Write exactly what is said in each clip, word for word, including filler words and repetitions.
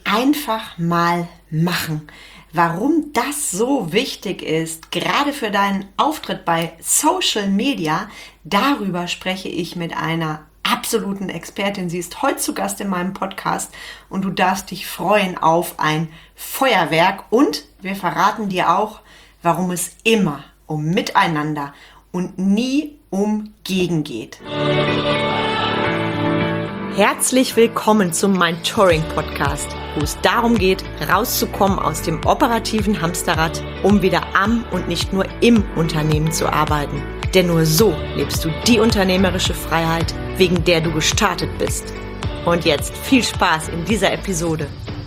Einfach mal machen. Warum das so wichtig ist, gerade für deinen Auftritt bei Social Media, darüber spreche ich mit einer absoluten Expertin. Sie ist heute zu Gast in meinem Podcast und du darfst dich freuen auf ein Feuerwerk. Und wir verraten dir auch, warum es immer um Miteinander und nie um Gegen geht. Herzlich willkommen zum Mentoring Podcast, wo es darum geht, rauszukommen aus dem operativen Hamsterrad, um wieder am und nicht nur im Unternehmen zu arbeiten. Denn nur so lebst du die unternehmerische Freiheit, wegen der du gestartet bist. Und jetzt viel Spaß in dieser Episode.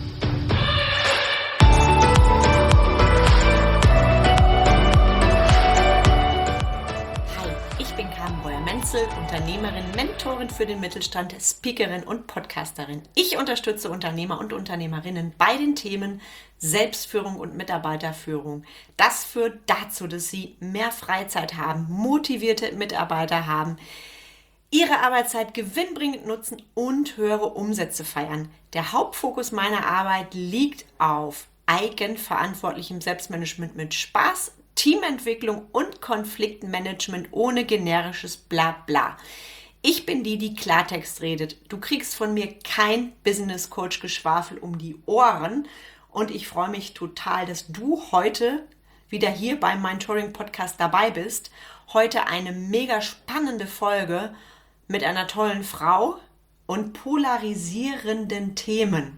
Unternehmerin, Mentorin für den Mittelstand, Speakerin und Podcasterin. Ich unterstütze Unternehmer und Unternehmerinnen bei den Themen Selbstführung und Mitarbeiterführung. Das führt dazu, dass sie mehr Freizeit haben, motivierte Mitarbeiter haben, ihre Arbeitszeit gewinnbringend nutzen und höhere Umsätze feiern. Der Hauptfokus meiner Arbeit liegt auf eigenverantwortlichem Selbstmanagement mit Spaß, Teamentwicklung und Konfliktmanagement ohne generisches Blabla. Ich bin die, die Klartext redet. Du kriegst von mir kein Business Coach Geschwafel um die Ohren und ich freue mich total, dass du heute wieder hier beim Mentoring Podcast dabei bist. Heute eine mega spannende Folge mit einer tollen Frau und polarisierenden Themen.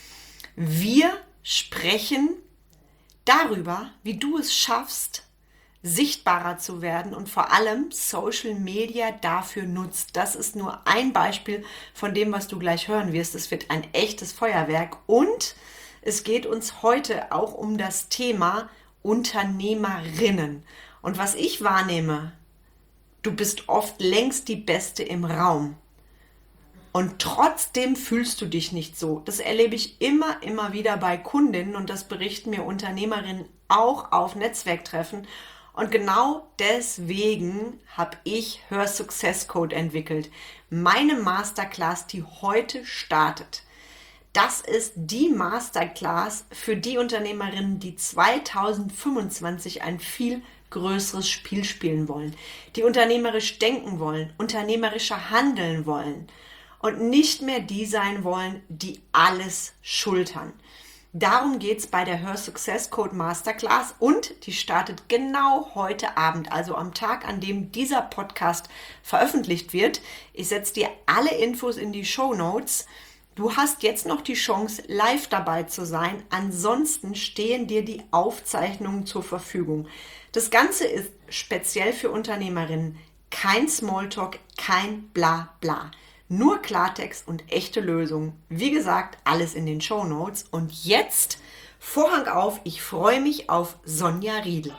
Wir sprechen darüber, wie du es schaffst, sichtbarer zu werden und vor allem Social Media dafür nutzt. Das ist nur ein Beispiel von dem, was du gleich hören wirst. Es wird ein echtes Feuerwerk und es geht uns heute auch um das Thema Unternehmerinnen. Und was ich wahrnehme, du bist oft längst die Beste im Raum. Und trotzdem fühlst du dich nicht so. Das erlebe ich immer, immer wieder bei Kundinnen und das berichten mir Unternehmerinnen auch auf Netzwerktreffen. Und genau deswegen habe ich Her Success Code entwickelt. Meine Masterclass, die heute startet. Das ist die Masterclass für die Unternehmerinnen, die zweitausendfünfundzwanzig ein viel größeres Spiel spielen wollen, die unternehmerisch denken wollen, unternehmerischer handeln wollen. Und nicht mehr die sein wollen, die alles schultern. Darum geht es bei der Her Success Code Masterclass und die startet genau heute Abend, also am Tag, an dem dieser Podcast veröffentlicht wird. Ich setze dir alle Infos in die Shownotes. Du hast jetzt noch die Chance, live dabei zu sein. Ansonsten stehen dir die Aufzeichnungen zur Verfügung. Das Ganze ist speziell für Unternehmerinnen. Kein Smalltalk, kein Blabla. Nur Klartext und echte Lösungen. Wie gesagt, alles in den Shownotes. Und jetzt Vorhang auf, ich freue mich auf Sonja Riedl.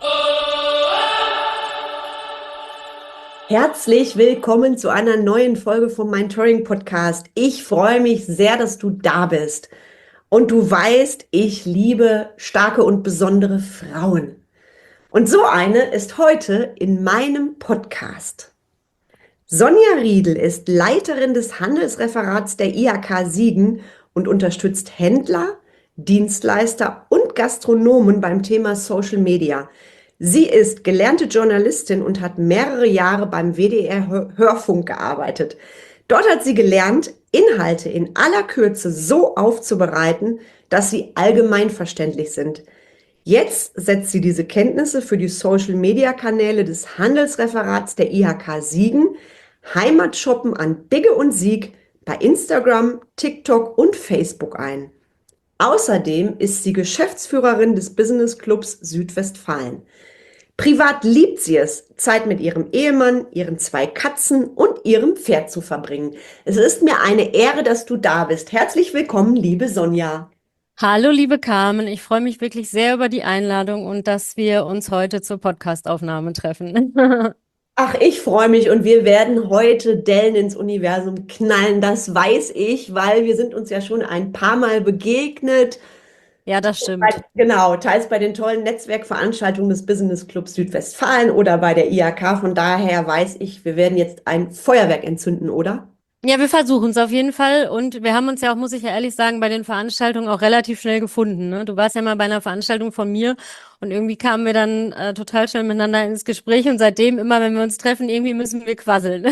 Herzlich willkommen zu einer neuen Folge vom Mentoring Podcast. Ich freue mich sehr, dass du da bist. Und du weißt, ich liebe starke und besondere Frauen. Und so eine ist heute in meinem Podcast. Sonja Riedl ist Leiterin des Handelsreferats der I H K Siegen und unterstützt Händler, Dienstleister und Gastronomen beim Thema Social Media. Sie ist gelernte Journalistin und hat mehrere Jahre beim W D R Hörfunk gearbeitet. Dort hat sie gelernt, Inhalte in aller Kürze so aufzubereiten, dass sie allgemeinverständlich sind. Jetzt setzt sie diese Kenntnisse für die Social-Media-Kanäle des Handelsreferats der I H K Siegen, Heimatshoppen an Bigge und Sieg bei Instagram, TikTok und Facebook ein. Außerdem ist sie Geschäftsführerin des Business Clubs Südwestfalen. Privat liebt sie es, Zeit mit ihrem Ehemann, ihren zwei Katzen und ihrem Pferd zu verbringen. Es ist mir eine Ehre, dass du da bist. Herzlich willkommen, liebe Sonja. Hallo, liebe Carmen. Ich freue mich wirklich sehr über die Einladung und dass wir uns heute zur Podcastaufnahme treffen. Ach, ich freue mich und wir werden heute Dellen ins Universum knallen, das weiß ich, weil wir sind uns ja schon ein paar Mal begegnet. Ja, das stimmt. Bei, genau, teils bei den tollen Netzwerkveranstaltungen des Business Clubs Südwestfalen oder bei der I H K. Von daher weiß ich, wir werden jetzt ein Feuerwerk entzünden, oder? Ja, wir versuchen es auf jeden Fall und wir haben uns ja auch, muss ich ja ehrlich sagen, bei den Veranstaltungen auch relativ schnell gefunden, ne? Du warst ja mal bei einer Veranstaltung von mir und irgendwie kamen wir dann äh, total schnell miteinander ins Gespräch und seitdem immer, wenn wir uns treffen, irgendwie müssen wir quasseln.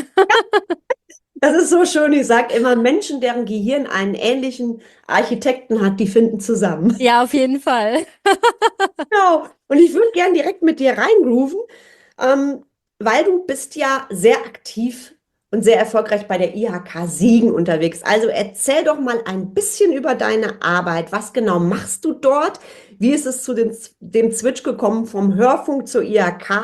Das ist so schön. Ich sage immer, Menschen, deren Gehirn einen ähnlichen Architekten hat, die finden zusammen. Ja, auf jeden Fall. Genau. Und ich würde gern direkt mit dir reingrooven, ähm, weil du bist ja sehr aktiv und sehr erfolgreich bei der I H K Siegen unterwegs. Also erzähl doch mal ein bisschen über deine Arbeit. Was genau machst du dort? Wie ist es zu dem, dem Switch gekommen vom Hörfunk zur I H K?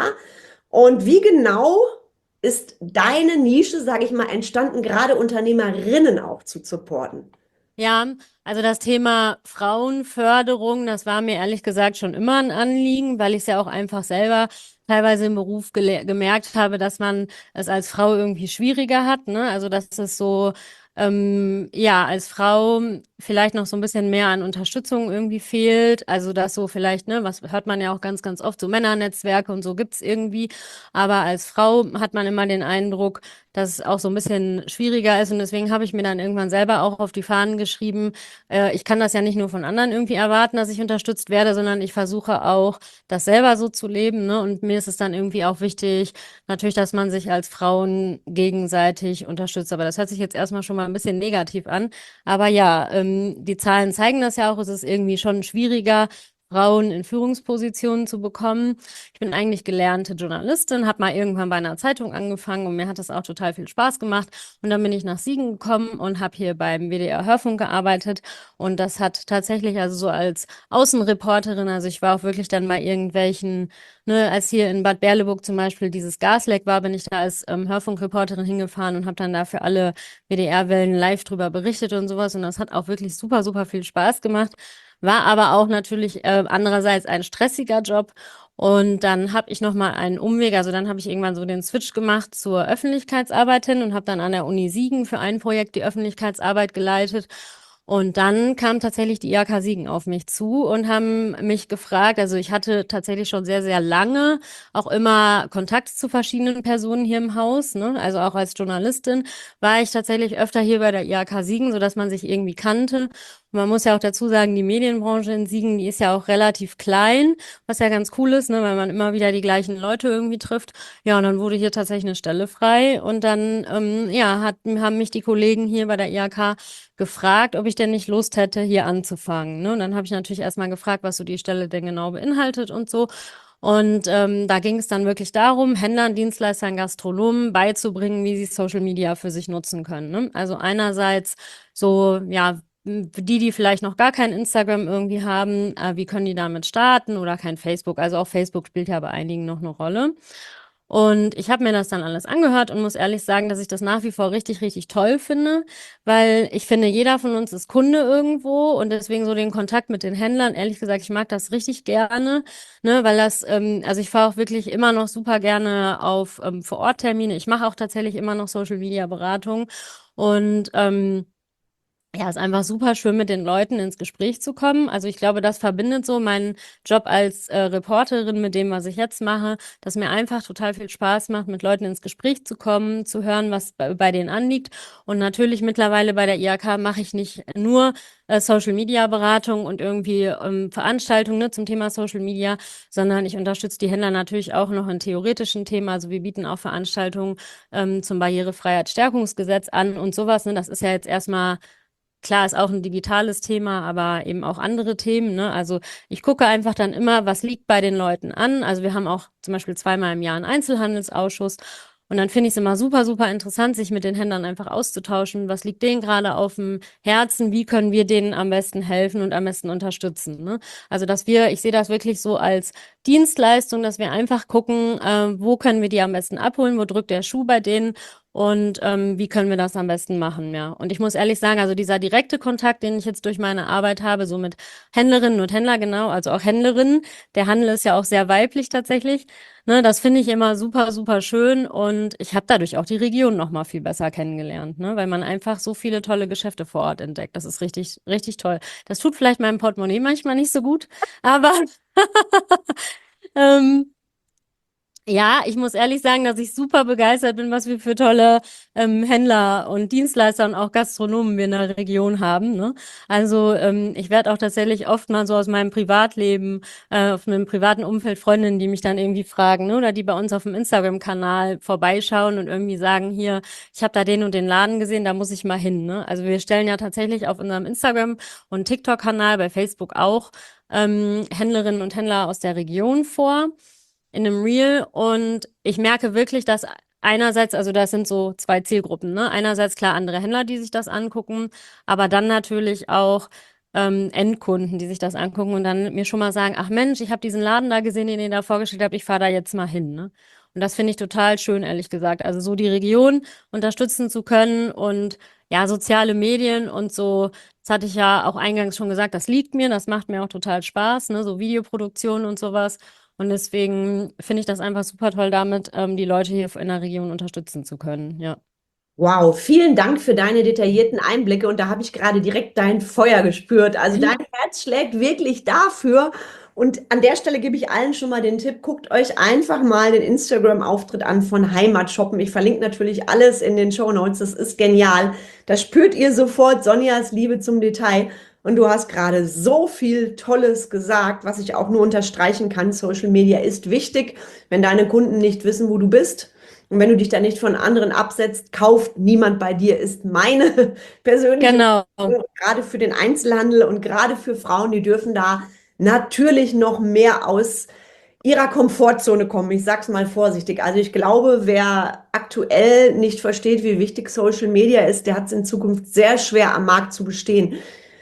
Und wie genau ist deine Nische, sage ich mal, entstanden, gerade Unternehmerinnen auch zu supporten? Ja, also das Thema Frauenförderung, das war mir ehrlich gesagt schon immer ein Anliegen, weil ich es ja auch einfach selber teilweise im Beruf gele- gemerkt habe, dass man es als Frau irgendwie schwieriger hat, ne? Also dass es so, ähm, ja, als Frau vielleicht noch so ein bisschen mehr an Unterstützung irgendwie fehlt. Also dass so vielleicht, ne, was hört man ja auch ganz, ganz oft, so Männernetzwerke und so gibt's irgendwie. Aber als Frau hat man immer den Eindruck, dass es auch so ein bisschen schwieriger ist. Und deswegen habe ich mir dann irgendwann selber auch auf die Fahnen geschrieben, äh, ich kann das ja nicht nur von anderen irgendwie erwarten, dass ich unterstützt werde, sondern ich versuche auch, das selber so zu leben. Ne? Und mir ist es dann irgendwie auch wichtig, natürlich, dass man sich als Frauen gegenseitig unterstützt. Aber das hört sich jetzt erstmal schon mal ein bisschen negativ an. Aber ja, ähm, die Zahlen zeigen das ja auch. Es ist irgendwie schon schwieriger, Frauen in Führungspositionen zu bekommen. Ich bin eigentlich gelernte Journalistin, habe mal irgendwann bei einer Zeitung angefangen und mir hat das auch total viel Spaß gemacht. Und dann bin ich nach Siegen gekommen und habe hier beim W D R Hörfunk gearbeitet. Und das hat tatsächlich, also so als Außenreporterin, also ich war auch wirklich dann bei irgendwelchen, ne, als hier in Bad Berleburg zum Beispiel dieses Gasleck war, bin ich da als ähm, Hörfunkreporterin hingefahren und habe dann da für alle W D R-Wellen live drüber berichtet und sowas. Und das hat auch wirklich super, super viel Spaß gemacht. War aber auch natürlich äh, andererseits ein stressiger Job. Und dann habe ich noch mal einen Umweg, also dann habe ich irgendwann so den Switch gemacht zur Öffentlichkeitsarbeit hin und habe dann an der Uni Siegen für ein Projekt die Öffentlichkeitsarbeit geleitet. Und dann kam tatsächlich die I H K Siegen auf mich zu und haben mich gefragt, also ich hatte tatsächlich schon sehr, sehr lange auch immer Kontakt zu verschiedenen Personen hier im Haus, ne? Also auch als Journalistin war ich tatsächlich öfter hier bei der I H K Siegen, sodass man sich irgendwie kannte. Und man muss ja auch dazu sagen, die Medienbranche in Siegen, die ist ja auch relativ klein, was ja ganz cool ist, ne, weil man immer wieder die gleichen Leute irgendwie trifft. Ja, und dann wurde hier tatsächlich eine Stelle frei und dann, ähm, ja, hat, haben mich die Kollegen hier bei der I H K gefragt, ob ich denn nicht Lust hätte, hier anzufangen. Ne? Und dann habe ich natürlich erstmal gefragt, was so die Stelle denn genau beinhaltet und so. Und ähm, da ging es dann wirklich darum, Händlern, Dienstleistern, Gastronomen beizubringen, wie sie Social Media für sich nutzen können. Ne? Also einerseits so, ja, die, die vielleicht noch gar kein Instagram irgendwie haben, äh, wie können die damit starten oder kein Facebook? Also auch Facebook spielt ja bei einigen noch eine Rolle. Und ich habe mir das dann alles angehört und muss ehrlich sagen, dass ich das nach wie vor richtig, richtig toll finde, weil ich finde, jeder von uns ist Kunde irgendwo und deswegen so den Kontakt mit den Händlern, ehrlich gesagt, ich mag das richtig gerne, ne, weil das, ähm, also ich fahre auch wirklich immer noch super gerne auf ähm, Vor-Ort-Termine. Ich mache auch tatsächlich immer noch Social-Media-Beratung und ähm, ja, ist einfach super schön, mit den Leuten ins Gespräch zu kommen. Also ich glaube, das verbindet so meinen Job als äh, Reporterin mit dem, was ich jetzt mache, dass mir einfach total viel Spaß macht, mit Leuten ins Gespräch zu kommen, zu hören, was bei, bei denen anliegt. Und natürlich mittlerweile bei der I H K mache ich nicht nur äh, Social Media Beratung und irgendwie ähm, Veranstaltungen, ne, zum Thema Social Media, sondern ich unterstütze die Händler natürlich auch noch in theoretischen Themen. Also wir bieten auch Veranstaltungen ähm, zum Barrierefreiheitsstärkungsgesetz an und sowas. Ne? Das ist ja jetzt erstmal klar, ist auch ein digitales Thema, aber eben auch andere Themen, ne? Also ich gucke einfach dann immer, was liegt bei den Leuten an. Also wir haben auch zum Beispiel zweimal im Jahr einen Einzelhandelsausschuss. Und dann finde ich es immer super, super interessant, sich mit den Händlern einfach auszutauschen. Was liegt denen gerade auf dem Herzen? Wie können wir denen am besten helfen und am besten unterstützen? Ne? Also, dass wir, ich sehe das wirklich so als Dienstleistung, dass wir einfach gucken, äh, wo können wir die am besten abholen, wo drückt der Schuh bei denen und ähm, wie können wir das am besten machen, ja. Und ich muss ehrlich sagen, also dieser direkte Kontakt, den ich jetzt durch meine Arbeit habe, so mit Händlerinnen und Händler, genau, also auch Händlerinnen, der Handel ist ja auch sehr weiblich tatsächlich, ne, das finde ich immer super, super schön und ich habe dadurch auch die Region noch mal viel besser kennengelernt, ne, weil man einfach so viele tolle Geschäfte vor Ort entdeckt. Das ist richtig, richtig toll. Das tut vielleicht meinem Portemonnaie manchmal nicht so gut, aber ähm, Ja, ich muss ehrlich sagen, dass ich super begeistert bin, was wir für tolle ähm, Händler und Dienstleister und auch Gastronomen wir in der Region haben. Ne? Also ähm, ich werde auch tatsächlich oft mal so aus meinem Privatleben, äh, auf einem privaten Umfeld Freundinnen, die mich dann irgendwie fragen, ne? Oder die bei uns auf dem Instagram-Kanal vorbeischauen und irgendwie sagen, hier, ich habe da den und den Laden gesehen, da muss ich mal hin. Ne? Also wir stellen ja tatsächlich auf unserem Instagram- und TikTok-Kanal, bei Facebook auch, ähm, Händlerinnen und Händler aus der Region vor in einem Reel und ich merke wirklich, dass einerseits, also das sind so zwei Zielgruppen, ne? Einerseits klar andere Händler, die sich das angucken, aber dann natürlich auch ähm, Endkunden, die sich das angucken und dann mir schon mal sagen, ach Mensch, ich habe diesen Laden da gesehen, den ihr da vorgestellt habt, ich fahre da jetzt mal hin, ne? Und das finde ich total schön, ehrlich gesagt. Also so die Region unterstützen zu können und ja, soziale Medien und so, das hatte ich ja auch eingangs schon gesagt, das liegt mir, das macht mir auch total Spaß, ne? So Videoproduktion und sowas. Und deswegen finde ich das einfach super toll, damit ähm, die Leute hier in der Region unterstützen zu können. Ja. Wow, vielen Dank für deine detaillierten Einblicke und da habe ich gerade direkt dein Feuer gespürt. Also dein Herz schlägt wirklich dafür. Und an der Stelle gebe ich allen schon mal den Tipp, guckt euch einfach mal den Instagram-Auftritt an von Heimatshoppen. Ich verlinke natürlich alles in den Shownotes. Das ist genial. Da spürt ihr sofort Sonjas Liebe zum Detail. Und du hast gerade so viel Tolles gesagt, was ich auch nur unterstreichen kann. Social Media ist wichtig, wenn deine Kunden nicht wissen, wo du bist. Und wenn du dich da nicht von anderen absetzt, kauft niemand bei dir, ist meine persönliche Genau. Meinung. Gerade für den Einzelhandel und gerade für Frauen, die dürfen da natürlich noch mehr aus ihrer Komfortzone kommen. Ich sag's mal vorsichtig. Also ich glaube, wer aktuell nicht versteht, wie wichtig Social Media ist, der hat es in Zukunft sehr schwer am Markt zu bestehen.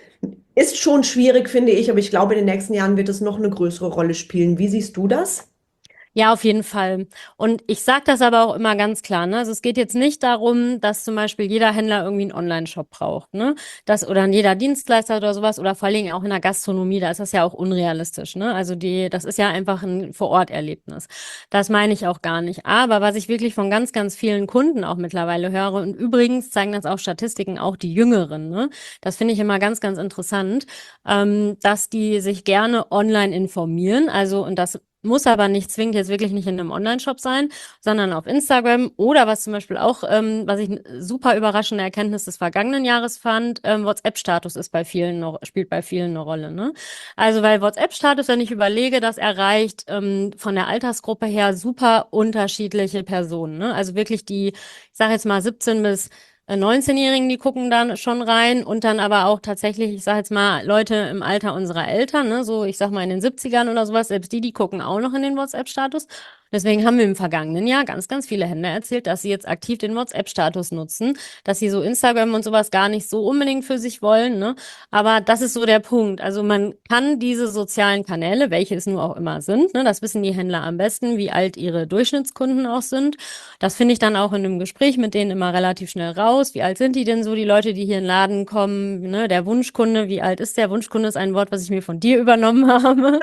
Ist schon schwierig, finde ich, aber ich glaube, in den nächsten Jahren wird es noch eine größere Rolle spielen. Wie siehst du das? Ja, auf jeden Fall. Und ich sage das aber auch immer ganz klar, ne? Also es geht jetzt nicht darum, dass zum Beispiel jeder Händler irgendwie einen Online-Shop braucht, ne? Das oder jeder Dienstleister oder sowas oder vor allen Dingen auch in der Gastronomie, da ist das ja auch unrealistisch, ne? Also die, das ist ja einfach ein Vor-Ort-Erlebnis. Das meine ich auch gar nicht. Aber was ich wirklich von ganz, ganz vielen Kunden auch mittlerweile höre, und übrigens zeigen das auch Statistiken, auch die Jüngeren, ne? Das finde ich immer ganz, ganz interessant, ähm, dass die sich gerne online informieren. Also, und das muss aber nicht zwingend jetzt wirklich nicht in einem Online-Shop sein, sondern auf Instagram oder was zum Beispiel auch, ähm, was ich eine super überraschende Erkenntnis des vergangenen Jahres fand, ähm, WhatsApp-Status ist bei vielen noch, spielt bei vielen eine Rolle, ne? Also weil WhatsApp-Status, wenn ich überlege, das erreicht ähm, von der Altersgruppe her super unterschiedliche Personen, ne? Also wirklich die, ich sage jetzt mal siebzehn bis äh, neunzehn-Jährigen, die gucken dann schon rein und dann aber auch tatsächlich, ich sage jetzt mal, Leute im Alter unserer Eltern, ne, so ich sag mal in den siebzigern oder sowas, selbst die, die gucken auch noch in den WhatsApp-Status. Deswegen haben wir im vergangenen Jahr ganz, ganz viele Händler erzählt, dass sie jetzt aktiv den WhatsApp-Status nutzen, dass sie so Instagram und sowas gar nicht so unbedingt für sich wollen, ne? Aber das ist so der Punkt. Also man kann diese sozialen Kanäle, welche es nur auch immer sind, ne, das wissen die Händler am besten, wie alt ihre Durchschnittskunden auch sind. Das finde ich dann auch in einem Gespräch mit denen immer relativ schnell raus. Wie alt sind die denn so, die Leute, die hier in den Laden kommen? Ne? Der Wunschkunde, wie alt ist der Wunschkunde, ist ein Wort, was ich mir von dir übernommen habe.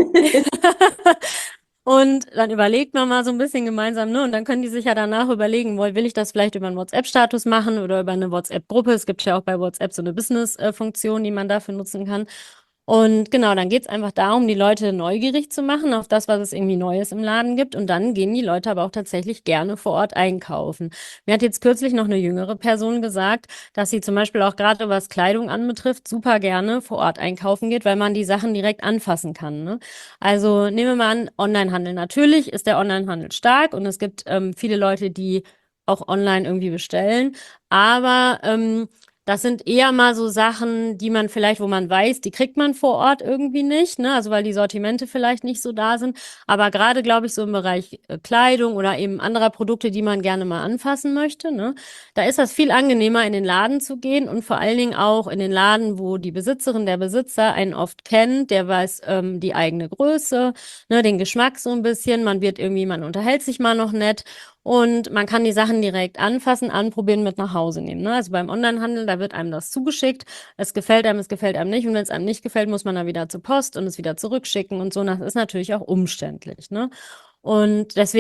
Und dann überlegt man mal so ein bisschen gemeinsam, ne? Und dann können die sich ja danach überlegen, wohl, will ich das vielleicht über einen WhatsApp-Status machen oder über eine WhatsApp-Gruppe? Es gibt ja auch bei WhatsApp so eine Business-Funktion, die man dafür nutzen kann. Und genau, dann geht's einfach darum, die Leute neugierig zu machen auf das, was es irgendwie Neues im Laden gibt. Und dann gehen die Leute aber auch tatsächlich gerne vor Ort einkaufen. Mir hat jetzt kürzlich noch eine jüngere Person gesagt, dass sie zum Beispiel auch gerade was Kleidung anbetrifft, super gerne vor Ort einkaufen geht, weil man die Sachen direkt anfassen kann. Ne? Also nehmen wir mal an, Onlinehandel. Natürlich ist der Onlinehandel stark und es gibt ähm, viele Leute, die auch online irgendwie bestellen. Aber ähm, das sind eher mal so Sachen, die man vielleicht, wo man weiß, die kriegt man vor Ort irgendwie nicht, ne? Also weil die Sortimente vielleicht nicht so da sind. Aber gerade, glaube ich, so im Bereich äh, Kleidung oder eben anderer Produkte, die man gerne mal anfassen möchte, ne? Da ist das viel angenehmer, in den Laden zu gehen und vor allen Dingen auch in den Laden, wo die Besitzerin, der Besitzer einen oft kennt, der weiß ähm, die eigene Größe, ne, den Geschmack so ein bisschen. Man wird irgendwie, man unterhält sich mal noch nett. Und man kann die Sachen direkt anfassen, anprobieren, mit nach Hause nehmen. Ne? Also beim Onlinehandel, da wird einem das zugeschickt. Es gefällt einem, es gefällt einem nicht. Und wenn es einem nicht gefällt, muss man dann wieder zur Post und es wieder zurückschicken und so. Und das ist natürlich auch umständlich. Ne? Und deswegen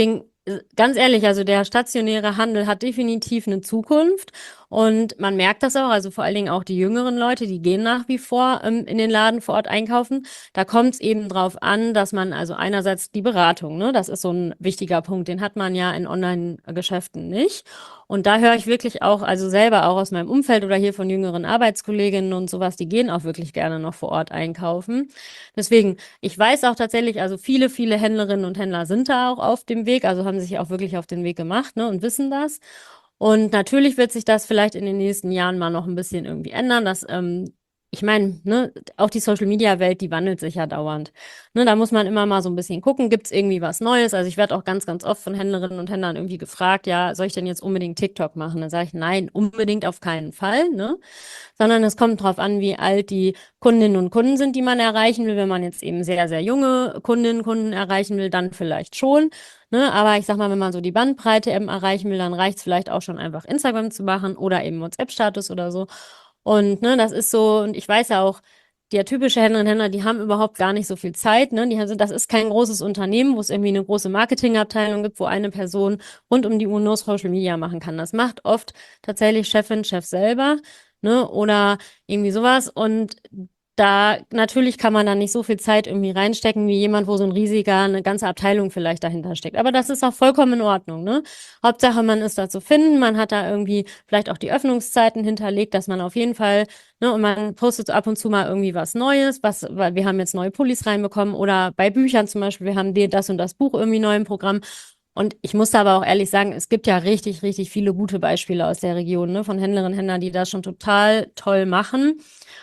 äh, ganz ehrlich, also der stationäre Handel hat definitiv eine Zukunft und man merkt das auch, also vor allen Dingen auch die jüngeren Leute, die gehen nach wie vor ähm, in den Laden vor Ort einkaufen. Da kommt es eben drauf an, dass man also einerseits die Beratung, ne, das ist so ein wichtiger Punkt, den hat man ja in Online-Geschäften nicht. Und da höre ich wirklich auch, also selber auch aus meinem Umfeld oder hier von jüngeren Arbeitskolleginnen und sowas, die gehen auch wirklich gerne noch vor Ort einkaufen. Deswegen, ich weiß auch tatsächlich, also viele, viele Händlerinnen und Händler sind da auch auf dem Weg, also haben sich auch wirklich auf den Weg gemacht, ne, und wissen das. Und natürlich wird sich das vielleicht in den nächsten Jahren mal noch ein bisschen irgendwie ändern, dass, ähm, ich meine, ne, auch die Social-Media-Welt, die wandelt sich ja dauernd. Ne, da muss man immer mal so ein bisschen gucken, gibt es irgendwie was Neues? Also ich werde auch ganz, ganz oft von Händlerinnen und Händlern irgendwie gefragt, ja, soll ich denn jetzt unbedingt TikTok machen? Dann sage ich, nein, unbedingt auf keinen Fall, ne? Sondern es kommt drauf an, wie alt die Kundinnen und Kunden sind, die man erreichen will. Wenn man jetzt eben sehr, sehr junge Kundinnen und Kunden erreichen will, dann vielleicht schon. Ne? Aber ich sag mal, wenn man so die Bandbreite eben erreichen will, dann reicht es vielleicht auch schon einfach Instagram zu machen oder eben WhatsApp-Status oder so. Und ne, das ist so, und ich weiß ja auch, der typische Händler und Händler, die haben überhaupt gar nicht so viel Zeit. Ne? Die haben, das ist kein großes Unternehmen, wo es irgendwie eine große Marketingabteilung gibt, wo eine Person rund um die Uhr nur Social Media machen kann. Das macht oft tatsächlich Chefin, Chef selber, ne? Oder irgendwie sowas. Und da natürlich kann man da nicht so viel Zeit irgendwie reinstecken wie jemand, wo so ein riesiger, eine ganze Abteilung vielleicht dahinter steckt. Aber das ist auch vollkommen in Ordnung, ne? Hauptsache, man ist da zu finden, man hat da irgendwie vielleicht auch die Öffnungszeiten hinterlegt, dass man auf jeden Fall, ne, und man postet ab und zu mal irgendwie was Neues, was, weil wir haben jetzt neue Pullis reinbekommen oder bei Büchern zum Beispiel, wir haben dir das und das Buch irgendwie neu im Programm. Und ich muss da aber auch ehrlich sagen, es gibt ja richtig, richtig viele gute Beispiele aus der Region, ne, von Händlerinnen und Händlern, die das schon total toll machen.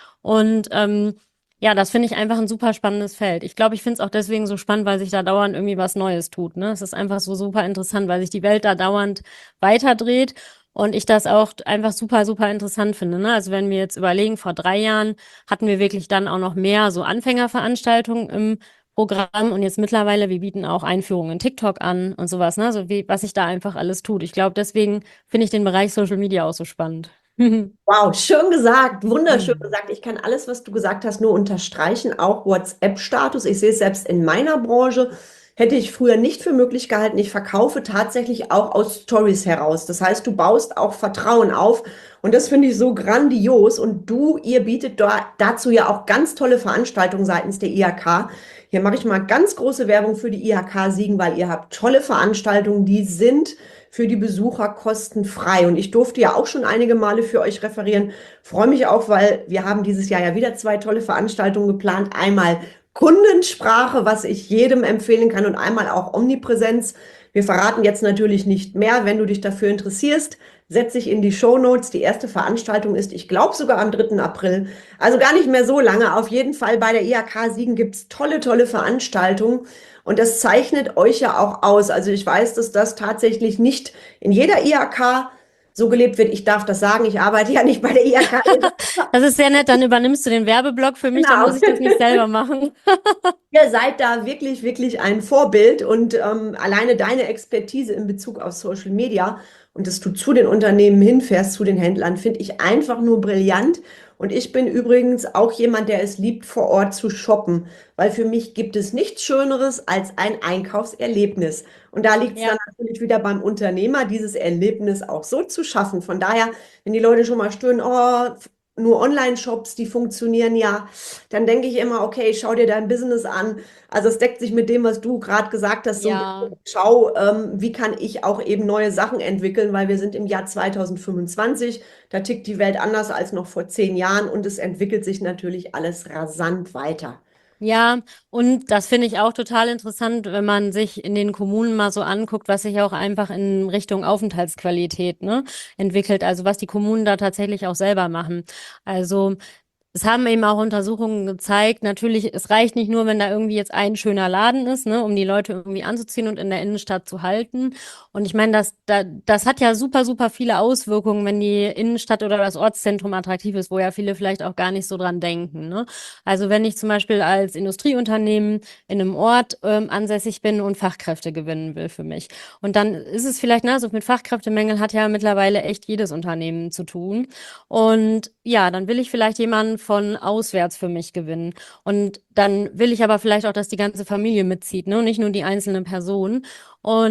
Und ähm, ja, das finde ich einfach ein super spannendes Feld. Ich glaube, ich finde es auch deswegen so spannend, weil sich da dauernd irgendwie was Neues tut. Ne? Es ist einfach so super interessant, weil sich die Welt da dauernd weiterdreht und ich das auch einfach super, super interessant finde. Ne? Also wenn wir jetzt überlegen, vor drei Jahren hatten wir wirklich dann auch noch mehr so Anfängerveranstaltungen im Programm und jetzt mittlerweile, wir bieten auch Einführungen in TikTok an und sowas, ne? Also wie, was sich da einfach alles tut. Ich glaube, deswegen finde ich den Bereich Social Media auch so spannend. Wow, schön gesagt, wunderschön gesagt. Ich kann alles, was du gesagt hast, nur unterstreichen, auch WhatsApp-Status. Ich sehe es selbst in meiner Branche, hätte ich früher nicht für möglich gehalten. Ich verkaufe tatsächlich auch aus Stories heraus. Das heißt, du baust auch Vertrauen auf und das finde ich so grandios. Und du, ihr bietet da, dazu ja auch ganz tolle Veranstaltungen seitens der I H K. Hier mache ich mal ganz große Werbung für die I H K Siegen, weil ihr habt tolle Veranstaltungen, die sind für die Besucher kostenfrei. Und ich durfte ja auch schon einige Male für euch referieren. Freue mich auch, weil wir haben dieses Jahr ja wieder zwei tolle Veranstaltungen geplant. Einmal Kundensprache, was ich jedem empfehlen kann, und einmal auch Omnipräsenz. Wir verraten jetzt natürlich nicht mehr. Wenn du dich dafür interessierst, setz dich in die Shownotes. Die erste Veranstaltung ist, ich glaube, sogar am dritten April. Also gar nicht mehr so lange. Auf jeden Fall bei der I H K Siegen gibt es tolle, tolle Veranstaltungen. Und das zeichnet euch ja auch aus. Also ich weiß, dass das tatsächlich nicht in jeder I H K so gelebt wird. Ich darf das sagen, ich arbeite ja nicht bei der I H K. Das ist sehr nett, dann übernimmst du den Werbeblock für mich, dann Genau. muss ich das nicht selber machen. Ihr seid da wirklich, wirklich ein Vorbild und ähm, alleine deine Expertise in Bezug auf Social Media und dass du zu den Unternehmen hinfährst, zu den Händlern, finde ich einfach nur brillant. Und ich bin übrigens auch jemand, der es liebt, vor Ort zu shoppen, weil für mich gibt es nichts Schöneres als ein Einkaufserlebnis. Und da liegt es Ja. dann natürlich wieder beim Unternehmer, dieses Erlebnis auch so zu schaffen. Von daher, wenn die Leute schon mal stöhnen, oh, nur Online-Shops, die funktionieren ja, dann denke ich immer, okay, schau dir dein Business an. Also es deckt sich mit dem, was du gerade gesagt hast. So, Ja. schau, ähm, wie kann ich auch eben neue Sachen entwickeln, weil wir sind im Jahr zweitausendfünfundzwanzig. Da tickt die Welt anders als noch vor zehn Jahren und es entwickelt sich natürlich alles rasant weiter. Ja, und das finde ich auch total interessant, wenn man sich in den Kommunen mal so anguckt, was sich auch einfach in Richtung Aufenthaltsqualität, ne, entwickelt. Also was die Kommunen da tatsächlich auch selber machen. Also es haben eben auch Untersuchungen gezeigt, natürlich, es reicht nicht nur, wenn da irgendwie jetzt ein schöner Laden ist, ne, um die Leute irgendwie anzuziehen und in der Innenstadt zu halten. Und ich meine, das, da, das hat ja super, super viele Auswirkungen, wenn die Innenstadt oder das Ortszentrum attraktiv ist, wo ja viele vielleicht auch gar nicht so dran denken, ne. Also wenn ich zum Beispiel als Industrieunternehmen in einem Ort ähm, ansässig bin und Fachkräfte gewinnen will für mich. Und dann ist es vielleicht, ne, so mit Fachkräftemängeln hat ja mittlerweile echt jedes Unternehmen zu tun. Und ja, dann will ich vielleicht jemanden von auswärts für mich gewinnen. Und dann will ich aber vielleicht auch, dass die ganze Familie mitzieht, ne? Und nicht nur die einzelne Person. Und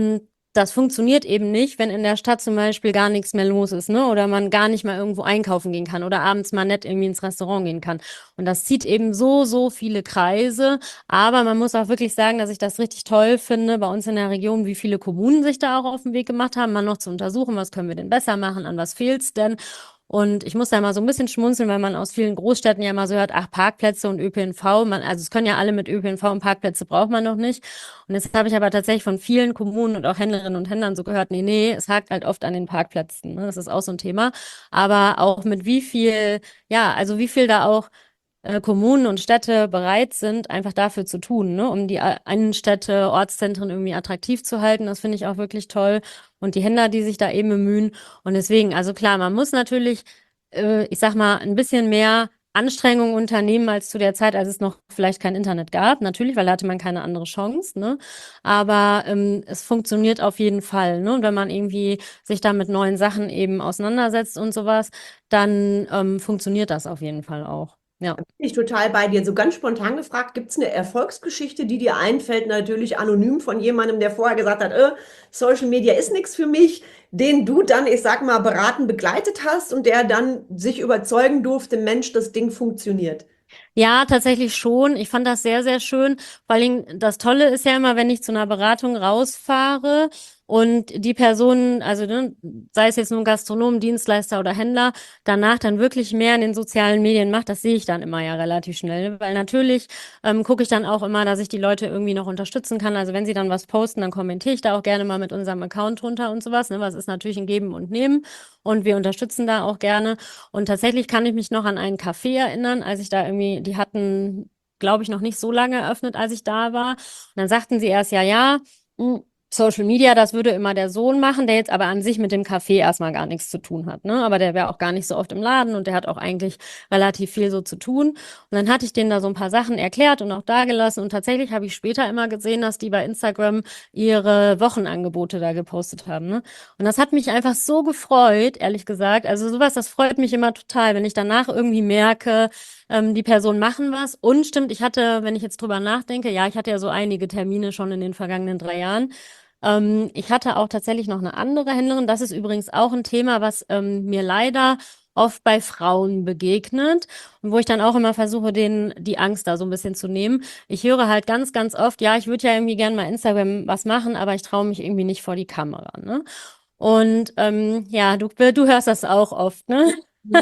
das funktioniert eben nicht, wenn in der Stadt zum Beispiel gar nichts mehr los ist, ne? Oder man gar nicht mal irgendwo einkaufen gehen kann oder abends mal nett irgendwie ins Restaurant gehen kann. Und das zieht eben so, so viele Kreise. Aber man muss auch wirklich sagen, dass ich das richtig toll finde bei uns in der Region, wie viele Kommunen sich da auch auf den Weg gemacht haben, mal noch zu untersuchen, was können wir denn besser machen, an was fehlt's denn? Und ich muss da mal so ein bisschen schmunzeln, weil man aus vielen Großstädten ja immer so hört, ach, Parkplätze und Ö P N V, man, also es können ja alle mit Ö P N V und Parkplätze braucht man noch nicht. Und jetzt habe ich aber tatsächlich von vielen Kommunen und auch Händlerinnen und Händlern so gehört, nee, nee, es hakt halt oft an den Parkplätzen, ne? Das ist auch so ein Thema. Aber auch mit wie viel, ja, also wie viel da auch äh, Kommunen und Städte bereit sind, einfach dafür zu tun, ne? Um die äh, Innenstädte, Ortszentren irgendwie attraktiv zu halten. Das finde ich auch wirklich toll. Und die Händler, die sich da eben bemühen. Und deswegen, also klar, man muss natürlich, äh, ich sag mal, ein bisschen mehr Anstrengungen unternehmen als zu der Zeit, als es noch vielleicht kein Internet gab. Natürlich, weil da hatte man keine andere Chance, ne? Aber ähm, es funktioniert auf jeden Fall, ne? Und wenn man irgendwie sich da mit neuen Sachen eben auseinandersetzt und sowas, dann ähm, funktioniert das auf jeden Fall auch. Ja. Bin ich total bei dir. So ganz spontan gefragt, gibt es eine Erfolgsgeschichte, die dir einfällt, natürlich anonym von jemandem, der vorher gesagt hat, äh, Social Media ist nichts für mich, den du dann, ich sag mal, beraten, begleitet hast und der dann sich überzeugen durfte, Mensch, das Ding funktioniert. Ja, tatsächlich schon. Ich fand das sehr, sehr schön. Vor allem das Tolle ist ja immer, wenn ich zu einer Beratung rausfahre und die Personen, also ne, sei es jetzt nun Gastronom, Dienstleister oder Händler, danach dann wirklich mehr in den sozialen Medien macht, das sehe ich dann immer ja relativ schnell. Weil natürlich ähm, gucke ich dann auch immer, dass ich die Leute irgendwie noch unterstützen kann. Also wenn sie dann was posten, dann kommentiere ich da auch gerne mal mit unserem Account drunter und sowas. Ne? Was ist natürlich ein Geben und Nehmen. Und wir unterstützen da auch gerne. Und tatsächlich kann ich mich noch an einen Café erinnern, als ich da irgendwie, die hatten, glaube ich, noch nicht so lange eröffnet, als ich da war. Und dann sagten sie erst, ja, ja, mh, Social Media, das würde immer der Sohn machen, der jetzt aber an sich mit dem Café erstmal gar nichts zu tun hat, ne? Aber der wäre auch gar nicht so oft im Laden und der hat auch eigentlich relativ viel so zu tun. Und dann hatte ich denen da so ein paar Sachen erklärt und auch dagelassen. Und tatsächlich habe ich später immer gesehen, dass die bei Instagram ihre Wochenangebote da gepostet haben, ne? Und das hat mich einfach so gefreut, ehrlich gesagt. Also sowas, das freut mich immer total, wenn ich danach irgendwie merke, ähm, die Personen machen was. Und stimmt, ich hatte, wenn ich jetzt drüber nachdenke, ja, ich hatte ja so einige Termine schon in den vergangenen drei Jahren. Ähm, ich hatte auch tatsächlich noch eine andere Händlerin. Das ist übrigens auch ein Thema, was ähm, mir leider oft bei Frauen begegnet und wo ich dann auch immer versuche, denen die Angst da so ein bisschen zu nehmen. Ich höre halt ganz, ganz oft, ja, ich würde ja irgendwie gerne mal Instagram was machen, aber ich traue mich irgendwie nicht vor die Kamera, ne? Und ähm, ja, du, du hörst das auch oft, ne?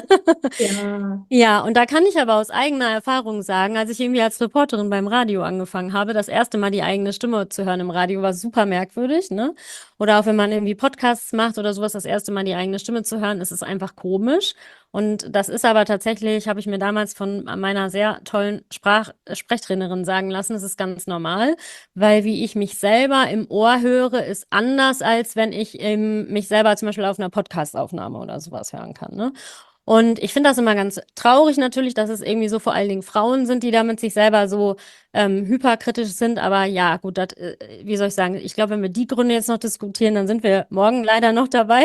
Ja. Ja, und da kann ich aber aus eigener Erfahrung sagen, als ich irgendwie als Reporterin beim Radio angefangen habe, das erste Mal die eigene Stimme zu hören im Radio war super merkwürdig, ne? Oder auch wenn man irgendwie Podcasts macht oder sowas, das erste Mal die eigene Stimme zu hören, ist es einfach komisch. Und das ist aber tatsächlich, habe ich mir damals von meiner sehr tollen Sprach Sprechtrainerin sagen lassen, das ist ganz normal, weil wie ich mich selber im Ohr höre, ist anders, als wenn ich ähm, mich selber zum Beispiel auf einer Podcastaufnahme oder sowas hören kann, ne? Und ich finde das immer ganz traurig natürlich, dass es irgendwie so vor allen Dingen Frauen sind, die da mit sich selber so ähm, hyperkritisch sind. Aber ja, gut, das, äh, wie soll ich sagen, ich glaube, wenn wir die Gründe jetzt noch diskutieren, dann sind wir morgen leider noch dabei.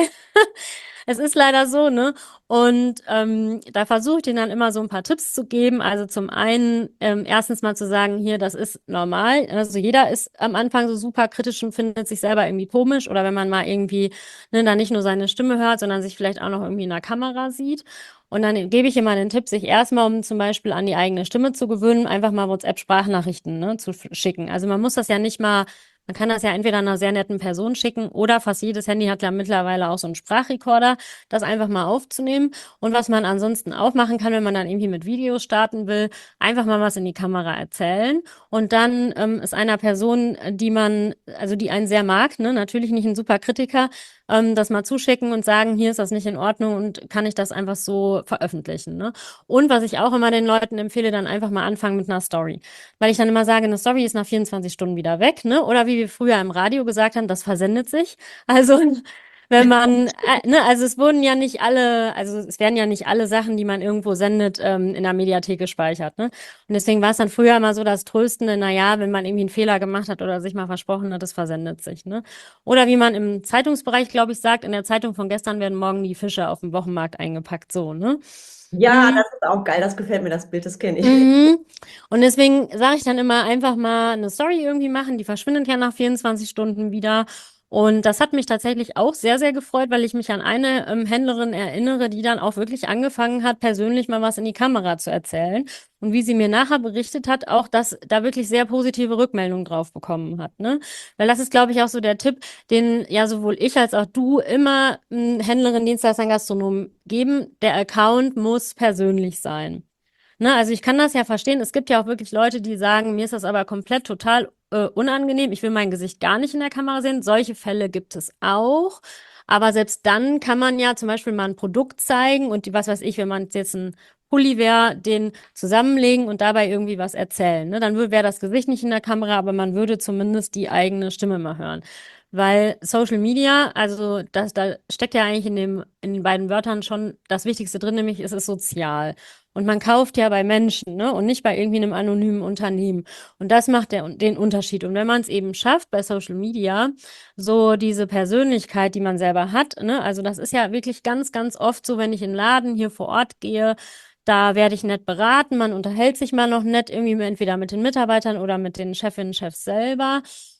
Es ist leider so, ne? Und ähm, da versuche ich denen dann immer so ein paar Tipps zu geben. Also zum einen ähm, erstens mal zu sagen, hier, das ist normal. Also jeder ist am Anfang so super kritisch und findet sich selber irgendwie komisch. Oder wenn man mal irgendwie ne, dann nicht nur seine Stimme hört, sondern sich vielleicht auch noch irgendwie in der Kamera sieht. Und dann gebe ich immer den Tipp, sich erstmal, um zum Beispiel an die eigene Stimme zu gewöhnen, einfach mal WhatsApp-Sprachnachrichten ne, zu schicken. Also man muss das ja nicht mal man kann das ja entweder einer sehr netten Person schicken oder fast jedes Handy hat ja mittlerweile auch so einen Sprachrekorder, das einfach mal aufzunehmen. Und was man ansonsten auch machen kann, wenn man dann irgendwie mit Videos starten will, einfach mal was in die Kamera erzählen. Und dann ähm, ist einer Person, die man, also die einen sehr mag, ne, natürlich nicht ein super Kritiker, ähm, das mal zuschicken und sagen, hier ist das nicht in Ordnung und kann ich das einfach so veröffentlichen. Ne? Und was ich auch immer den Leuten empfehle, dann einfach mal anfangen mit einer Story. Weil ich dann immer sage, eine Story ist nach vierundzwanzig Stunden wieder weg, ne? Oder wie wir früher im Radio gesagt haben, das versendet sich. Also wenn man, äh, ne, also es wurden ja nicht alle, also es werden ja nicht alle Sachen, die man irgendwo sendet, ähm, in der Mediathek gespeichert, ne? Und deswegen war es dann früher immer so das Tröstende, na ja, wenn man irgendwie einen Fehler gemacht hat oder sich mal versprochen hat, das versendet sich, ne? Oder wie man im Zeitungsbereich, glaube ich, sagt, in der Zeitung von gestern werden morgen die Fische auf dem Wochenmarkt eingepackt, so, ne? Ja, Mhm. das ist auch geil. Das gefällt mir, das Bild, das kenne ich. Mhm. Und deswegen sage ich dann immer einfach mal eine Story irgendwie machen, die verschwindet ja nach vierundzwanzig Stunden wieder. Und das hat mich tatsächlich auch sehr, sehr gefreut, weil ich mich an eine ähm, Händlerin erinnere, die dann auch wirklich angefangen hat, persönlich mal was in die Kamera zu erzählen. Und wie sie mir nachher berichtet hat, auch, dass da wirklich sehr positive Rückmeldungen drauf bekommen hat, ne? Weil das ist, glaube ich, auch so der Tipp, den ja sowohl ich als auch du immer ähm, Händlerin, Dienstleister, Gastronomen geben. Der Account muss persönlich sein. Ne, also ich kann das ja verstehen. Es gibt ja auch wirklich Leute, die sagen, mir ist das aber komplett total äh, unangenehm. Ich will mein Gesicht gar nicht in der Kamera sehen. Solche Fälle gibt es auch. Aber selbst dann kann man ja zum Beispiel mal ein Produkt zeigen und die, was weiß ich, wenn man jetzt ein Pulli wäre, den zusammenlegen und dabei irgendwie was erzählen. Ne? Dann wäre das Gesicht nicht in der Kamera, aber man würde zumindest die eigene Stimme mal hören. Weil Social Media, also das, da steckt ja eigentlich in dem, in den beiden Wörtern schon das Wichtigste drin, nämlich es ist sozial. Und man kauft ja bei Menschen, ne? Und nicht bei irgendwie einem anonymen Unternehmen. Und das macht der, den Unterschied. Und wenn man es eben schafft, bei Social Media, so diese Persönlichkeit, die man selber hat, ne? Also das ist ja wirklich ganz, ganz oft so, wenn ich in den Laden hier vor Ort gehe, da werde ich nett beraten, man unterhält sich mal noch nett, irgendwie entweder mit den Mitarbeitern oder mit den Chefinnen, Chefs selber.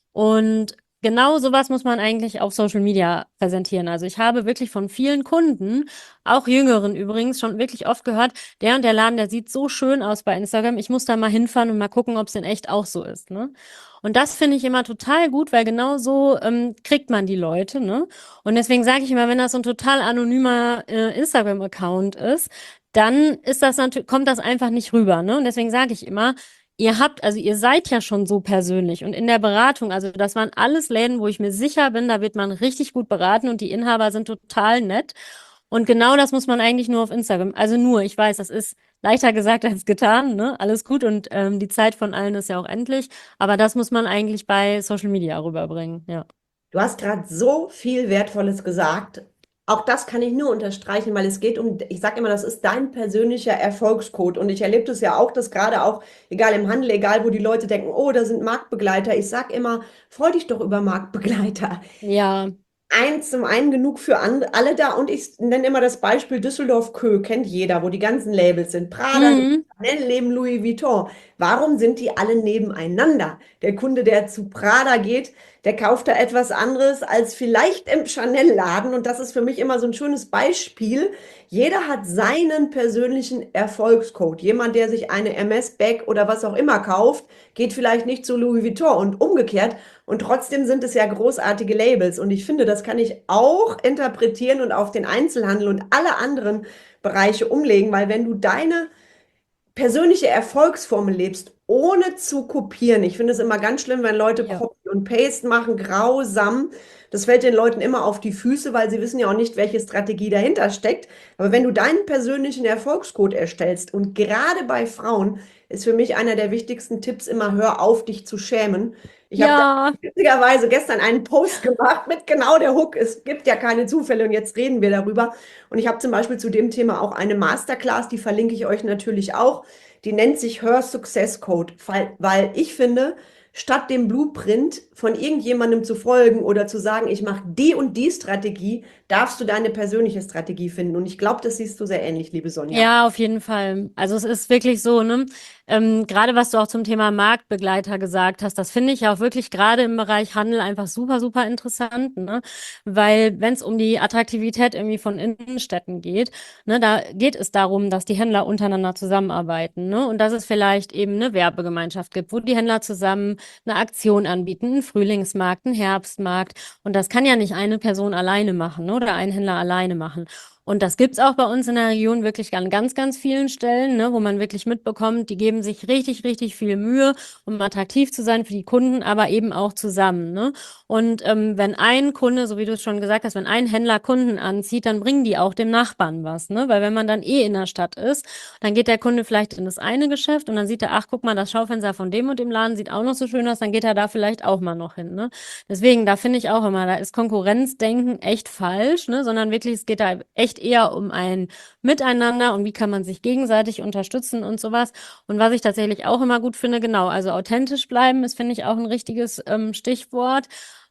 Und genau sowas muss man eigentlich auf Social Media präsentieren. Also ich habe wirklich von vielen Kunden, auch Jüngeren übrigens, schon wirklich oft gehört, der und der Laden, der sieht so schön aus bei Instagram, ich muss da mal hinfahren und mal gucken, ob es in echt auch so ist, ne? Und das finde ich immer total gut, weil genau so ähm, kriegt man die Leute, ne? Und deswegen sage ich immer, wenn das so ein total anonymer äh, Instagram-Account ist, dann ist das natürlich, kommt das einfach nicht rüber, ne? Und deswegen sage ich immer, ihr habt, also ihr seid ja schon so persönlich und in der Beratung, also das waren alles Läden, wo ich mir sicher bin, da wird man richtig gut beraten und die Inhaber sind total nett. Und genau das muss man eigentlich nur auf Instagram, also nur, ich weiß, das ist leichter gesagt als getan, ne? Alles gut und ähm, die Zeit von allen ist ja auch endlich, aber das muss man eigentlich bei Social Media rüberbringen, ja. Du hast gerade so viel Wertvolles gesagt. Auch das kann ich nur unterstreichen, weil es geht um, ich sage immer, das ist dein persönlicher Erfolgscode. Und ich erlebe das ja auch, dass gerade auch, egal im Handel, egal wo die Leute denken, oh, da sind Marktbegleiter. Ich sage immer, freu dich doch über Marktbegleiter. Ja, Eins zum einen genug für and- alle da. Und ich nenne immer das Beispiel Düsseldorf-Kö, kennt jeder, wo die ganzen Labels sind. Prada, mhm. Chanel neben Louis Vuitton. Warum sind die alle nebeneinander? Der Kunde, der zu Prada geht, der kauft da etwas anderes als vielleicht im Chanel-Laden. Und das ist für mich immer so ein schönes Beispiel. Jeder hat seinen persönlichen Erfolgscode. Jemand, der sich eine M S-Bag oder was auch immer kauft, geht vielleicht nicht zu Louis Vuitton und umgekehrt. Und trotzdem sind es ja großartige Labels. Und ich finde, das kann ich auch interpretieren und auf den Einzelhandel und alle anderen Bereiche umlegen, weil wenn du deine persönliche Erfolgsformel lebst, ohne zu kopieren. Ich finde es immer ganz schlimm, wenn Leute Ja. Copy und Paste machen, grausam. Das fällt den Leuten immer auf die Füße, weil sie wissen ja auch nicht, welche Strategie dahinter steckt. Aber wenn du deinen persönlichen Erfolgscode erstellst und gerade bei Frauen ist für mich einer der wichtigsten Tipps immer, hör auf, dich zu schämen. Ich habe Ja, witzigerweise gestern einen Post gemacht mit genau der Hook. Es gibt ja keine Zufälle und jetzt reden wir darüber. Und ich habe zum Beispiel zu dem Thema auch eine Masterclass, die verlinke ich euch natürlich auch. Die nennt sich Her Success Code, weil, weil ich finde, statt dem Blueprint von irgendjemandem zu folgen oder zu sagen, ich mache die und die Strategie, darfst du deine persönliche Strategie finden. Und ich glaube, das siehst du sehr ähnlich, liebe Sonja. Ja, auf jeden Fall. Also es ist wirklich so, ne? Ähm, gerade was du auch zum Thema Marktbegleiter gesagt hast, das finde ich ja auch wirklich gerade im Bereich Handel einfach super, super interessant, ne? Weil wenn es um die Attraktivität irgendwie von Innenstädten geht, ne, da geht es darum, dass die Händler untereinander zusammenarbeiten, ne? Und dass es vielleicht eben eine Werbegemeinschaft gibt, wo die Händler zusammen eine Aktion anbieten, einen Frühlingsmarkt, einen Herbstmarkt. Und das kann ja nicht eine Person alleine machen, ne? Oder ein Händler alleine machen. Und das gibt's auch bei uns in der Region wirklich an ganz, ganz vielen Stellen, ne, wo man wirklich mitbekommt, die geben sich richtig, richtig viel Mühe, um attraktiv zu sein für die Kunden, aber eben auch zusammen, ne? Und ähm, wenn ein Kunde, so wie du es schon gesagt hast, wenn ein Händler Kunden anzieht, dann bringen die auch dem Nachbarn was, ne? Weil wenn man dann eh in der Stadt ist, dann geht der Kunde vielleicht in das eine Geschäft und dann sieht er, ach, guck mal, das Schaufenster von dem und dem Laden sieht auch noch so schön aus, dann geht er da vielleicht auch mal noch hin, ne? Deswegen, da finde ich auch immer, da ist Konkurrenzdenken echt falsch, ne? Sondern wirklich, es geht da echt eher um ein Miteinander und wie kann man sich gegenseitig unterstützen und sowas. Und was ich tatsächlich auch immer gut finde, genau, also authentisch bleiben ist, finde ich, auch ein richtiges ähm, Stichwort.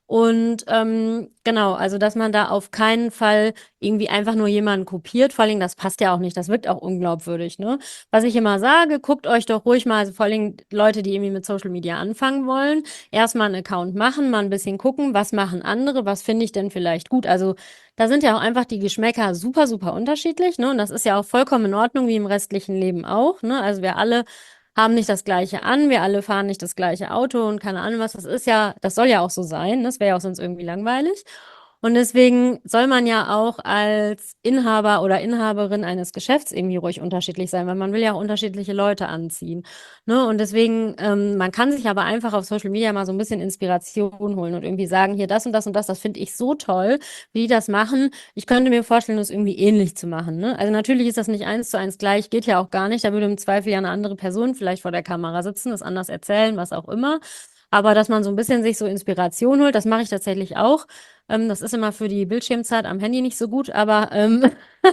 Und ähm, genau, also dass man da auf keinen Fall irgendwie einfach nur jemanden kopiert. Vor allem, das passt ja auch nicht, das wirkt auch unglaubwürdig, ne? Was ich immer sage, guckt euch doch ruhig mal, also vor allem Leute, die irgendwie mit Social Media anfangen wollen, erstmal einen Account machen, mal ein bisschen gucken, was machen andere, was finde ich denn vielleicht gut. Also da sind ja auch einfach die Geschmäcker super, super unterschiedlich, ne? Und das ist ja auch vollkommen in Ordnung, wie im restlichen Leben auch, ne? Also wir alle haben nicht das Gleiche an, wir alle fahren nicht das gleiche Auto und keine Ahnung was. Das ist ja, das soll ja auch so sein, ne? Das wäre ja auch sonst irgendwie langweilig. Und deswegen soll man ja auch als Inhaber oder Inhaberin eines Geschäfts irgendwie ruhig unterschiedlich sein, weil man will ja auch unterschiedliche Leute anziehen. Ne? Und deswegen, ähm, man kann sich aber einfach auf Social Media mal so ein bisschen Inspiration holen und irgendwie sagen, hier das und das und das, das finde ich so toll, wie die das machen. Ich könnte mir vorstellen, das irgendwie ähnlich zu machen. Ne? Also natürlich ist das nicht eins zu eins gleich, geht ja auch gar nicht. Da würde im Zweifel ja eine andere Person vielleicht vor der Kamera sitzen, das anders erzählen, was auch immer. Aber dass man so ein bisschen sich so Inspiration holt, das mache ich tatsächlich auch. Ähm, das ist immer für die Bildschirmzeit am Handy nicht so gut, aber ähm,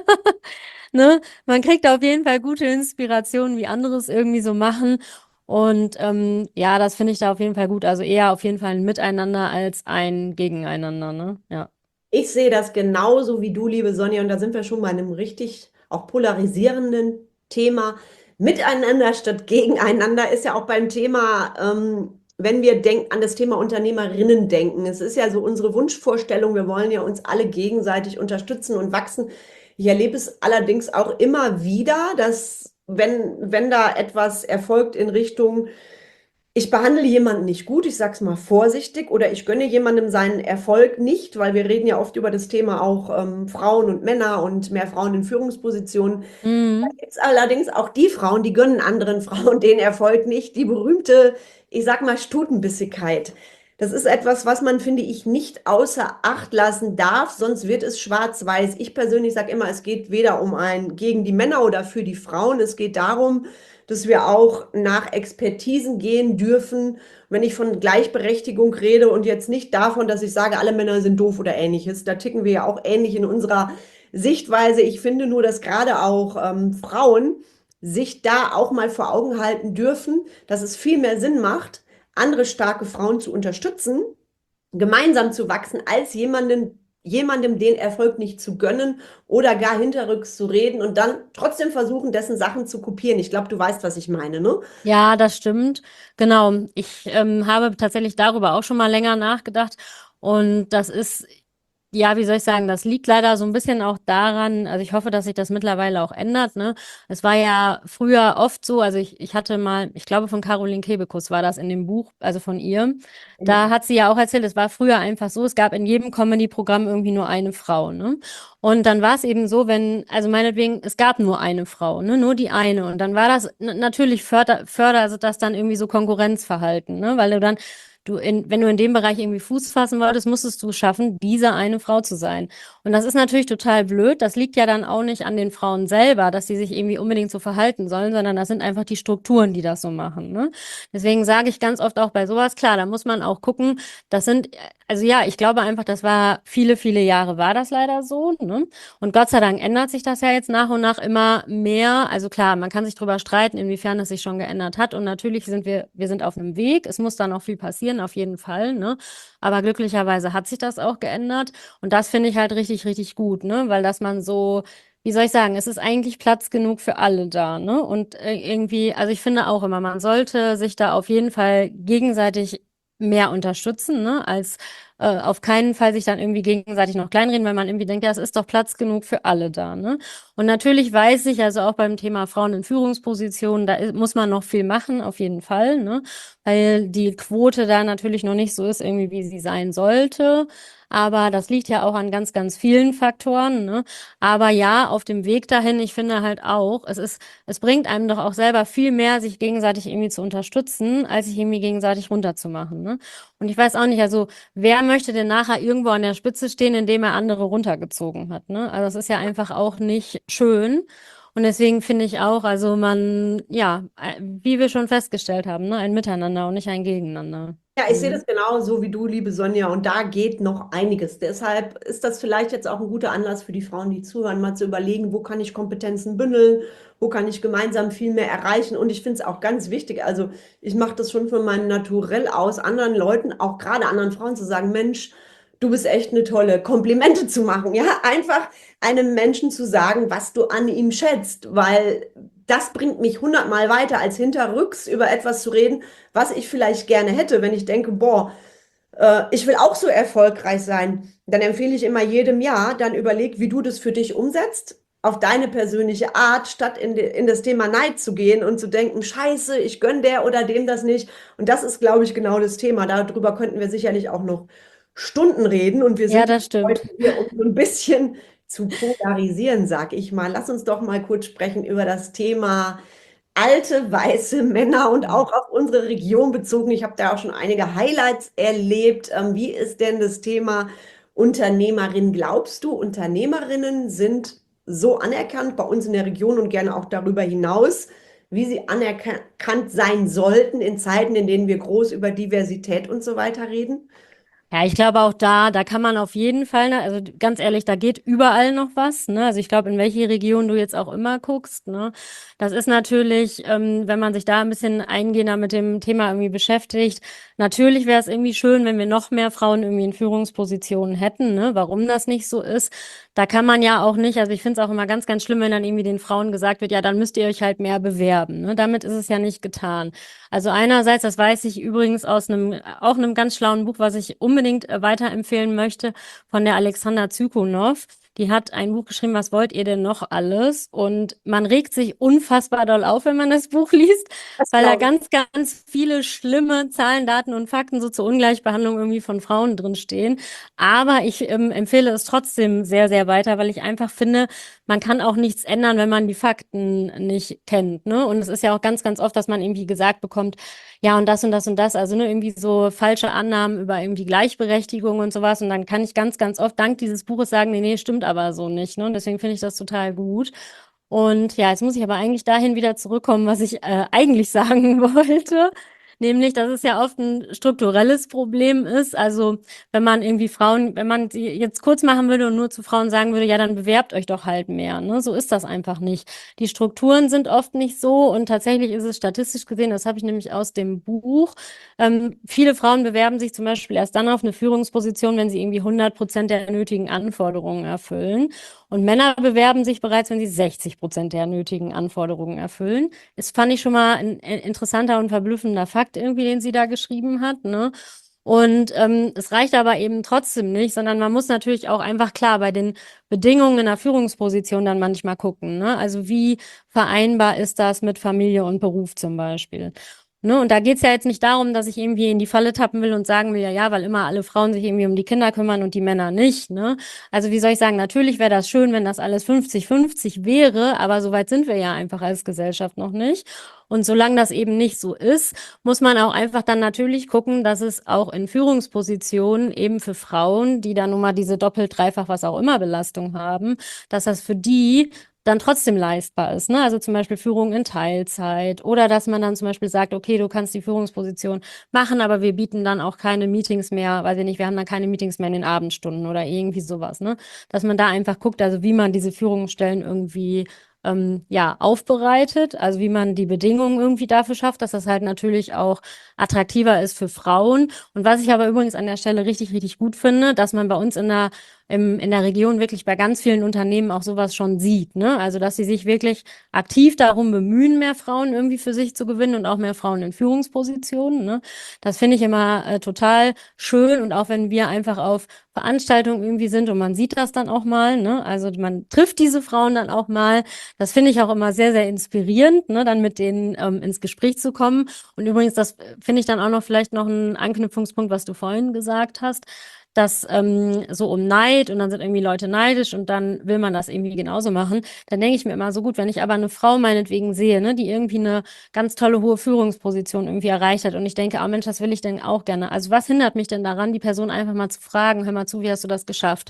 ne, man kriegt auf jeden Fall gute Inspirationen, wie andere es irgendwie so machen. Und ähm, ja, das finde ich da auf jeden Fall gut. Also eher auf jeden Fall ein Miteinander als ein Gegeneinander, ne? Ja. Ich sehe das genauso wie du, liebe Sonja, und da sind wir schon bei einem richtig auch polarisierenden Thema. Miteinander statt gegeneinander ist ja auch beim Thema, ähm, wenn wir denk an das Thema Unternehmerinnen denken. Es ist ja so unsere Wunschvorstellung, wir wollen ja uns alle gegenseitig unterstützen und wachsen. Ich erlebe es allerdings auch immer wieder, dass wenn, wenn da etwas erfolgt in Richtung ich behandle jemanden nicht gut, ich sage es mal vorsichtig, oder ich gönne jemandem seinen Erfolg nicht, weil wir reden ja oft über das Thema auch ähm, Frauen und Männer und mehr Frauen in Führungspositionen. Da Mhm. gibt es allerdings auch die Frauen, die gönnen anderen Frauen den Erfolg nicht. Die berühmte, ich sag mal, Stutenbissigkeit. Das ist etwas, was man, finde ich, nicht außer Acht lassen darf, sonst wird es schwarz-weiß. Ich persönlich sage immer, es geht weder um ein gegen die Männer oder für die Frauen. Es geht darum, dass wir auch nach Expertisen gehen dürfen. Wenn ich von Gleichberechtigung rede und jetzt nicht davon, dass ich sage, alle Männer sind doof oder ähnliches, da ticken wir ja auch ähnlich in unserer Sichtweise. Ich finde nur, dass gerade auch ähm, Frauen sich da auch mal vor Augen halten dürfen, dass es viel mehr Sinn macht, andere starke Frauen zu unterstützen, gemeinsam zu wachsen, als jemanden, jemandem den Erfolg nicht zu gönnen oder gar hinterrücks zu reden und dann trotzdem versuchen, dessen Sachen zu kopieren. Ich glaube, du weißt, was ich meine, ne? Ja, das stimmt. Genau. Ich ähm, habe tatsächlich darüber auch schon mal länger nachgedacht. Und das ist, ja, wie soll ich sagen, das liegt leider so ein bisschen auch daran, also ich hoffe, dass sich das mittlerweile auch ändert, ne? Es war ja früher oft so, also ich, ich hatte mal, ich glaube von Caroline Kebekus war das in dem Buch, also von ihr. Da hat sie ja auch erzählt, es war früher einfach so, es gab in jedem Comedy-Programm irgendwie nur eine Frau, ne? Und dann war es eben so, wenn, also meinetwegen, es gab nur eine Frau, ne? Nur die eine. Und dann war das, n- natürlich förder, förderte das dann irgendwie so Konkurrenzverhalten, ne? Weil du dann, du in, wenn du in dem Bereich irgendwie Fuß fassen wolltest, musstest du es schaffen, diese eine Frau zu sein. Und das ist natürlich total blöd. Das liegt ja dann auch nicht an den Frauen selber, dass sie sich irgendwie unbedingt so verhalten sollen, sondern das sind einfach die Strukturen, die das so machen, ne? Deswegen sage ich ganz oft auch bei sowas, klar, da muss man auch gucken, das sind, also ja, ich glaube einfach, das war viele, viele Jahre war das leider so, ne? Und Gott sei Dank ändert sich das ja jetzt nach und nach immer mehr. Also klar, man kann sich drüber streiten, inwiefern es sich schon geändert hat. Und natürlich sind wir, wir sind auf einem Weg. Es muss da noch viel passieren, auf jeden Fall, ne? Aber glücklicherweise hat sich das auch geändert. Und das finde ich halt richtig, richtig gut, ne? Weil dass man so, wie soll ich sagen, es ist eigentlich Platz genug für alle da, ne? Und äh, irgendwie, also ich finde auch immer, man sollte sich da auf jeden Fall gegenseitig mehr unterstützen, ne? Als äh, auf keinen Fall sich dann irgendwie gegenseitig noch kleinreden, weil man irgendwie denkt, ja, es ist doch Platz genug für alle da, ne? Und natürlich weiß ich, also auch beim Thema Frauen in Führungspositionen, da ist, muss man noch viel machen, auf jeden Fall, ne? Weil die Quote da natürlich noch nicht so ist, irgendwie, wie sie sein sollte. Aber das liegt ja auch an ganz, ganz vielen Faktoren, ne? Aber ja, auf dem Weg dahin, ich finde halt auch, es ist, es bringt einem doch auch selber viel mehr, sich gegenseitig irgendwie zu unterstützen, als sich irgendwie gegenseitig runterzumachen, ne? Und ich weiß auch nicht, also wer möchte denn nachher irgendwo an der Spitze stehen, indem er andere runtergezogen hat, ne? Also das ist ja einfach auch nicht schön. Und deswegen finde ich auch, also man, ja, äh, wie wir schon festgestellt haben, ne, ein Miteinander und nicht ein Gegeneinander. Ja, ich sehe Mhm. das genauso wie du, liebe Sonja, und da geht noch einiges. Deshalb ist das vielleicht jetzt auch ein guter Anlass für die Frauen, die zuhören, mal zu überlegen, wo kann ich Kompetenzen bündeln, wo kann ich gemeinsam viel mehr erreichen. Und ich finde es auch ganz wichtig, also ich mache das schon von meinem Naturell aus, anderen Leuten, auch gerade anderen Frauen zu sagen, Mensch, du bist echt eine tolle, Komplimente zu machen. Ja, einfach einem Menschen zu sagen, was du an ihm schätzt, weil das bringt mich hundertmal weiter, als hinterrücks über etwas zu reden, was ich vielleicht gerne hätte, wenn ich denke, boah, äh, ich will auch so erfolgreich sein, dann empfehle ich immer jedem ja, dann überleg, wie du das für dich umsetzt, auf deine persönliche Art, statt in, de, in das Thema Neid zu gehen und zu denken, scheiße, ich gönn der oder dem das nicht. Und das ist, glaube ich, genau das Thema. Darüber könnten wir sicherlich auch noch Stunden reden. Und wir Ja, sind das heute stimmt. hier, um so ein bisschen zu polarisieren, sag ich mal. Lass uns doch mal kurz sprechen über das Thema alte weiße Männer und auch auf unsere Region bezogen. Ich habe da auch schon einige Highlights erlebt. Ähm, wie ist denn das Thema Unternehmerin? Glaubst du, Unternehmerinnen sind so anerkannt bei uns in der Region und gerne auch darüber hinaus, wie sie anerkannt sein sollten in Zeiten, in denen wir groß über Diversität und so weiter reden? Ja, ich glaube auch da, da kann man auf jeden Fall, ne, also ganz ehrlich, da geht überall noch was, ne? Also ich glaube, in welche Region du jetzt auch immer guckst, ne? Das ist natürlich, ähm, wenn man sich da ein bisschen eingehender mit dem Thema irgendwie beschäftigt, natürlich wäre es irgendwie schön, wenn wir noch mehr Frauen irgendwie in Führungspositionen hätten, ne? Warum das nicht so ist, da kann man ja auch nicht, also ich finde es auch immer ganz, ganz schlimm, wenn dann irgendwie den Frauen gesagt wird, ja, dann müsst ihr euch halt mehr bewerben, ne? Damit ist es ja nicht getan. Also einerseits, das weiß ich übrigens aus einem, auch einem ganz schlauen Buch, was ich unbedingt äh, weiterempfehlen möchte, von der Alexandra Zykunow. Die hat ein Buch geschrieben, was wollt ihr denn noch alles? Und man regt sich unfassbar doll auf, wenn man das Buch liest, Das weil da glaube ganz, ganz viele schlimme Zahlen, Daten und Fakten so zur Ungleichbehandlung irgendwie von Frauen drinstehen. Aber ich ähm, empfehle es trotzdem sehr, sehr weiter, weil ich einfach finde, man kann auch nichts ändern, wenn man die Fakten nicht kennt, ne? Und es ist ja auch ganz, ganz oft, dass man irgendwie gesagt bekommt, ja, und das und das und das, also ne, irgendwie so falsche Annahmen über irgendwie Gleichberechtigung und sowas. Und dann kann ich ganz, ganz oft dank dieses Buches sagen, nee, nee, stimmt aber so nicht, ne? Und deswegen finde ich das total gut. Und ja, jetzt muss ich aber eigentlich dahin wieder zurückkommen, was ich äh, eigentlich sagen wollte. Nämlich, dass es ja oft ein strukturelles Problem ist. Also, wenn man irgendwie Frauen, wenn man sie jetzt kurz machen würde und nur zu Frauen sagen würde, ja, dann bewerbt euch doch halt mehr, ne? So ist das einfach nicht. Die Strukturen sind oft nicht so und tatsächlich ist es statistisch gesehen, das habe ich nämlich aus dem Buch, ähm, viele Frauen bewerben sich zum Beispiel erst dann auf eine Führungsposition, wenn sie irgendwie hundert Prozent der nötigen Anforderungen erfüllen. Und Männer bewerben sich bereits, wenn sie sechzig Prozent der nötigen Anforderungen erfüllen. Das fand ich schon mal ein interessanter und verblüffender Fakt irgendwie, den sie da geschrieben hat, ne? Und ähm, es reicht aber eben trotzdem nicht, sondern man muss natürlich auch einfach klar bei den Bedingungen in der Führungsposition dann manchmal gucken, ne? Also wie vereinbar ist das mit Familie und Beruf zum Beispiel? Ne, und da geht's ja jetzt nicht darum, dass ich irgendwie in die Falle tappen will und sagen will, ja, ja, weil immer alle Frauen sich irgendwie um die Kinder kümmern und die Männer nicht. Ne? Also wie soll ich sagen, natürlich wäre das schön, wenn das alles fünfzig fünfzig wäre, aber so weit sind wir ja einfach als Gesellschaft noch nicht. Und solange das eben nicht so ist, muss man auch einfach dann natürlich gucken, dass es auch in Führungspositionen eben für Frauen, die dann nun mal diese doppelt, dreifach, was auch immer Belastung haben, dass das für die dann trotzdem leistbar ist, ne? Also zum Beispiel Führung in Teilzeit oder dass man dann zum Beispiel sagt, okay, du kannst die Führungsposition machen, aber wir bieten dann auch keine Meetings mehr, weiß ich nicht, wir haben dann keine Meetings mehr in den Abendstunden oder irgendwie sowas, ne? Dass man da einfach guckt, also wie man diese Führungsstellen irgendwie ähm, ja, aufbereitet, also wie man die Bedingungen irgendwie dafür schafft, dass das halt natürlich auch attraktiver ist für Frauen. Und was ich aber übrigens an der Stelle richtig, richtig gut finde, dass man bei uns in der im, in der Region wirklich bei ganz vielen Unternehmen auch sowas schon sieht, ne? Also, dass sie sich wirklich aktiv darum bemühen, mehr Frauen irgendwie für sich zu gewinnen und auch mehr Frauen in Führungspositionen, ne? Das finde ich immer äh, total schön und auch wenn wir einfach auf Veranstaltungen irgendwie sind und man sieht das dann auch mal, ne? Also, man trifft diese Frauen dann auch mal. Das finde ich auch immer sehr, sehr inspirierend, ne? Dann mit denen ähm, ins Gespräch zu kommen. Und übrigens, das finde ich dann auch noch vielleicht noch ein Anknüpfungspunkt, was du vorhin gesagt hast, dass ähm, so um Neid und dann sind irgendwie Leute neidisch und dann will man das irgendwie genauso machen, dann denke ich mir immer so gut, wenn ich aber eine Frau meinetwegen sehe, ne, die irgendwie eine ganz tolle hohe Führungsposition irgendwie erreicht hat und ich denke, oh Mensch, das will ich denn auch gerne. Also was hindert mich denn daran, die Person einfach mal zu fragen, hör mal zu, wie hast du das geschafft?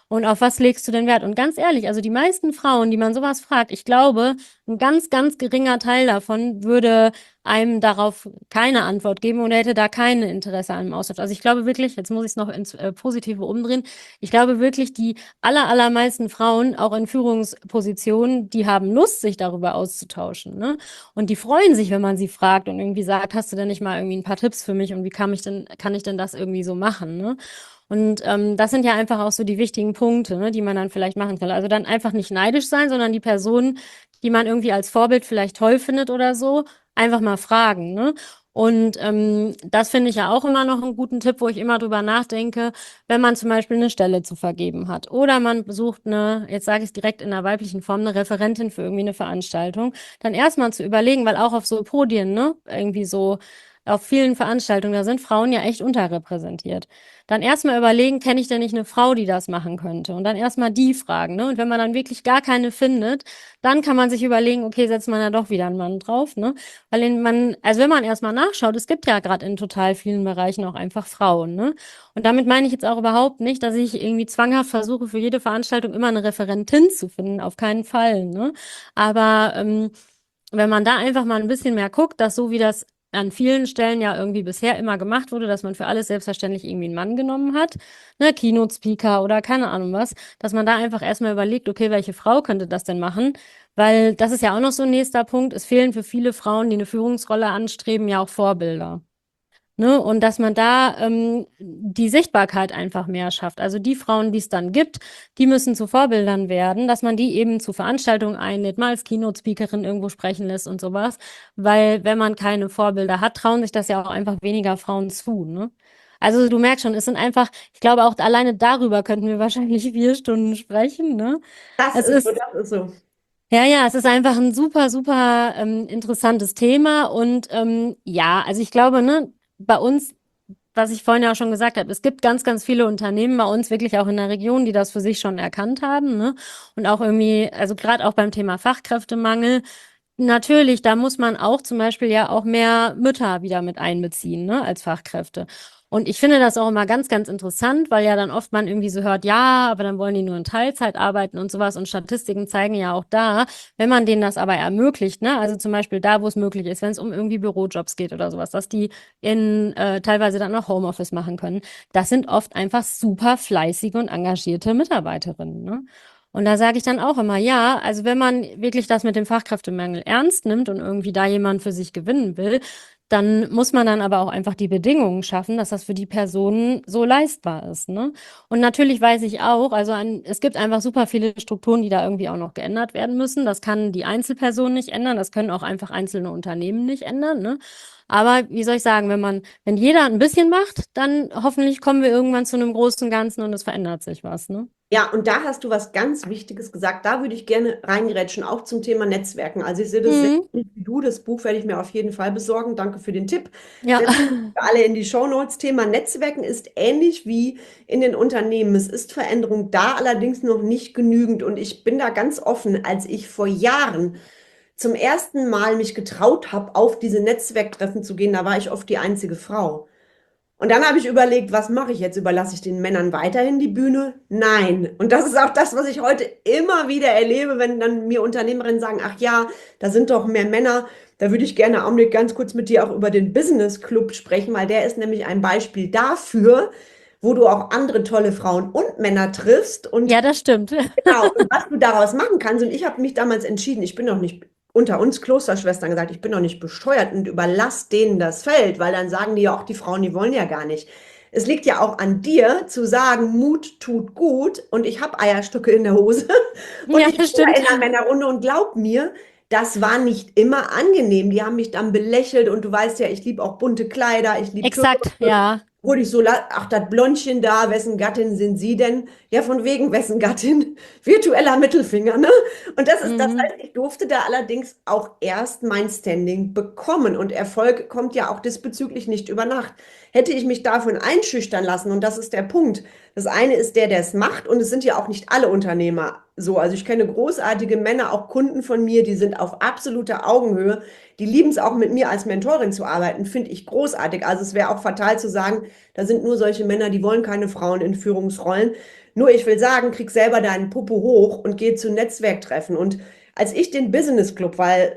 Und auf was legst du denn Wert? Und ganz ehrlich, also die meisten Frauen, die man sowas fragt, ich glaube, ein ganz, ganz geringer Teil davon würde einem darauf keine Antwort geben oder hätte da kein Interesse an einem Austausch. Also ich glaube wirklich, jetzt muss ich es noch ins äh, Positive umdrehen, ich glaube wirklich, die aller, allermeisten Frauen, auch in Führungspositionen, die haben Lust, sich darüber auszutauschen, ne? Und die freuen sich, wenn man sie fragt und irgendwie sagt, hast du denn nicht mal irgendwie ein paar Tipps für mich und wie kann ich denn, kann ich denn das irgendwie so machen, ne? Und ähm, das sind ja einfach auch so die wichtigen Punkte, ne, die man dann vielleicht machen kann. Also dann einfach nicht neidisch sein, sondern die Person, die man irgendwie als Vorbild vielleicht toll findet oder so, einfach mal fragen, ne? Und ähm, das finde ich ja auch immer noch einen guten Tipp, wo ich immer drüber nachdenke, wenn man zum Beispiel eine Stelle zu vergeben hat. Oder man besucht eine, jetzt sage ich es direkt in der weiblichen Form, eine Referentin für irgendwie eine Veranstaltung. Dann erstmal zu überlegen, weil auch auf so Podien, ne, irgendwie so auf vielen Veranstaltungen, da sind Frauen ja echt unterrepräsentiert. Dann erstmal überlegen, kenne ich denn nicht eine Frau, die das machen könnte? Und dann erstmal die fragen, ne? Und wenn man dann wirklich gar keine findet, dann kann man sich überlegen, okay, setzt man da doch wieder einen Mann drauf, ne? Weil den man, also wenn man erstmal nachschaut, es gibt ja gerade in total vielen Bereichen auch einfach Frauen, ne? Und damit meine ich jetzt auch überhaupt nicht, dass ich irgendwie zwanghaft versuche, für jede Veranstaltung immer eine Referentin zu finden, auf keinen Fall, ne? Aber ähm, wenn man da einfach mal ein bisschen mehr guckt, dass so wie das an vielen Stellen ja irgendwie bisher immer gemacht wurde, dass man für alles selbstverständlich irgendwie einen Mann genommen hat, ne, Keynote-Speaker oder keine Ahnung was, dass man da einfach erstmal überlegt, okay, welche Frau könnte das denn machen? Weil das ist ja auch noch so ein nächster Punkt. Es fehlen für viele Frauen, die eine Führungsrolle anstreben, ja auch Vorbilder. Ne? Und dass man da ähm, die Sichtbarkeit einfach mehr schafft. Also die Frauen, die es dann gibt, die müssen zu Vorbildern werden, dass man die eben zu Veranstaltungen einlädt, mal als Keynote-Speakerin irgendwo sprechen lässt und sowas. Weil wenn man keine Vorbilder hat, trauen sich das ja auch einfach weniger Frauen zu. Ne? Also du merkst schon, es sind einfach, ich glaube auch alleine darüber könnten wir wahrscheinlich vier Stunden sprechen. Ne? Das Es ist so, ist das ist so. ja, ja, es ist einfach ein super, super ähm, interessantes Thema und ähm, ja, also ich glaube, ne, bei uns, was ich vorhin ja auch schon gesagt habe, es gibt ganz, ganz viele Unternehmen bei uns wirklich auch in der Region, die das für sich schon erkannt haben, ne? Und auch irgendwie, also gerade auch beim Thema Fachkräftemangel, natürlich, da muss man auch zum Beispiel ja auch mehr Mütter wieder mit einbeziehen, ne, als Fachkräfte. Und ich finde das auch immer ganz, ganz interessant, weil ja dann oft man irgendwie so hört, ja, aber dann wollen die nur in Teilzeit arbeiten und sowas. Und Statistiken zeigen ja auch da, wenn man denen das aber ermöglicht, ne, also zum Beispiel da, wo es möglich ist, wenn es um irgendwie Bürojobs geht oder sowas, dass die in äh, teilweise dann noch Homeoffice machen können, das sind oft einfach super fleißige und engagierte Mitarbeiterinnen, ne? Und da sage ich dann auch immer, ja, also wenn man wirklich das mit dem Fachkräftemangel ernst nimmt und irgendwie da jemand für sich gewinnen will, dann muss man dann aber auch einfach die Bedingungen schaffen, dass das für die Personen so leistbar ist, ne? Und natürlich weiß ich auch, also ein, es gibt einfach super viele Strukturen, die da irgendwie auch noch geändert werden müssen. Das kann die Einzelperson nicht ändern, das können auch einfach einzelne Unternehmen nicht ändern, ne? Aber wie soll ich sagen, wenn man, wenn jeder ein bisschen macht, dann hoffentlich kommen wir irgendwann zu einem großen Ganzen und es verändert sich was, ne? Ja, und da hast du was ganz Wichtiges gesagt. Da würde ich gerne reingerätschen, auch zum Thema Netzwerken. Also ich sehe das sehr Mhm. ähnlich wie du. Das Buch werde ich mir auf jeden Fall besorgen. Danke für den Tipp. Ja. Setze ich für alle in die Shownotes. Thema Netzwerken ist ähnlich wie in den Unternehmen. Es ist Veränderung da, allerdings noch nicht genügend. Und ich bin da ganz offen, als ich vor Jahren zum ersten Mal mich getraut habe, auf diese Netzwerktreffen zu gehen, da war ich oft die einzige Frau. Und dann habe ich überlegt, was mache ich jetzt? Überlasse ich den Männern weiterhin die Bühne? Nein. Und das ist auch das, was ich heute immer wieder erlebe, wenn dann mir Unternehmerinnen sagen, ach ja, da sind doch mehr Männer. Da würde ich gerne, Augenblick, ganz kurz mit dir auch über den Business Club sprechen, weil der ist nämlich ein Beispiel dafür, wo du auch andere tolle Frauen und Männer triffst. Und Ja, das stimmt. genau, und was du daraus machen kannst. Und ich habe mich damals entschieden, ich bin noch nicht unter uns Klosterschwestern gesagt, ich bin noch nicht bescheuert und überlass denen das Feld, weil dann sagen die ja auch, die Frauen, die wollen ja gar nicht. Es liegt ja auch an dir zu sagen, Mut tut gut und ich habe Eierstöcke in der Hose und Ja, ich das bin da stimmt. in einer Männerrunde und glaub mir, das war nicht immer angenehm. Die haben mich dann belächelt und du weißt ja, ich liebe auch bunte Kleider, ich liebe Exakt, ja. wurde ich so, la- ach, das Blondchen da, wessen Gattin sind Sie denn? Ja, von wegen, wessen Gattin? Virtueller Mittelfinger, ne? Und das ist, das Mhm. heißt, ich durfte da allerdings auch erst mein Standing bekommen. Und Erfolg kommt ja auch diesbezüglich nicht über Nacht. Hätte ich mich davon einschüchtern lassen, und das ist der Punkt. Das eine ist der, der es macht, und es sind ja auch nicht alle Unternehmer so. Also ich kenne großartige Männer, auch Kunden von mir, die sind auf absoluter Augenhöhe. Die lieben es auch mit mir als Mentorin zu arbeiten, finde ich großartig. Also es wäre auch fatal zu sagen, da sind nur solche Männer, die wollen keine Frauen in Führungsrollen. Nur ich will sagen, krieg selber deinen Popo hoch und geh zu Netzwerktreffen. Und als ich den Business Club, weil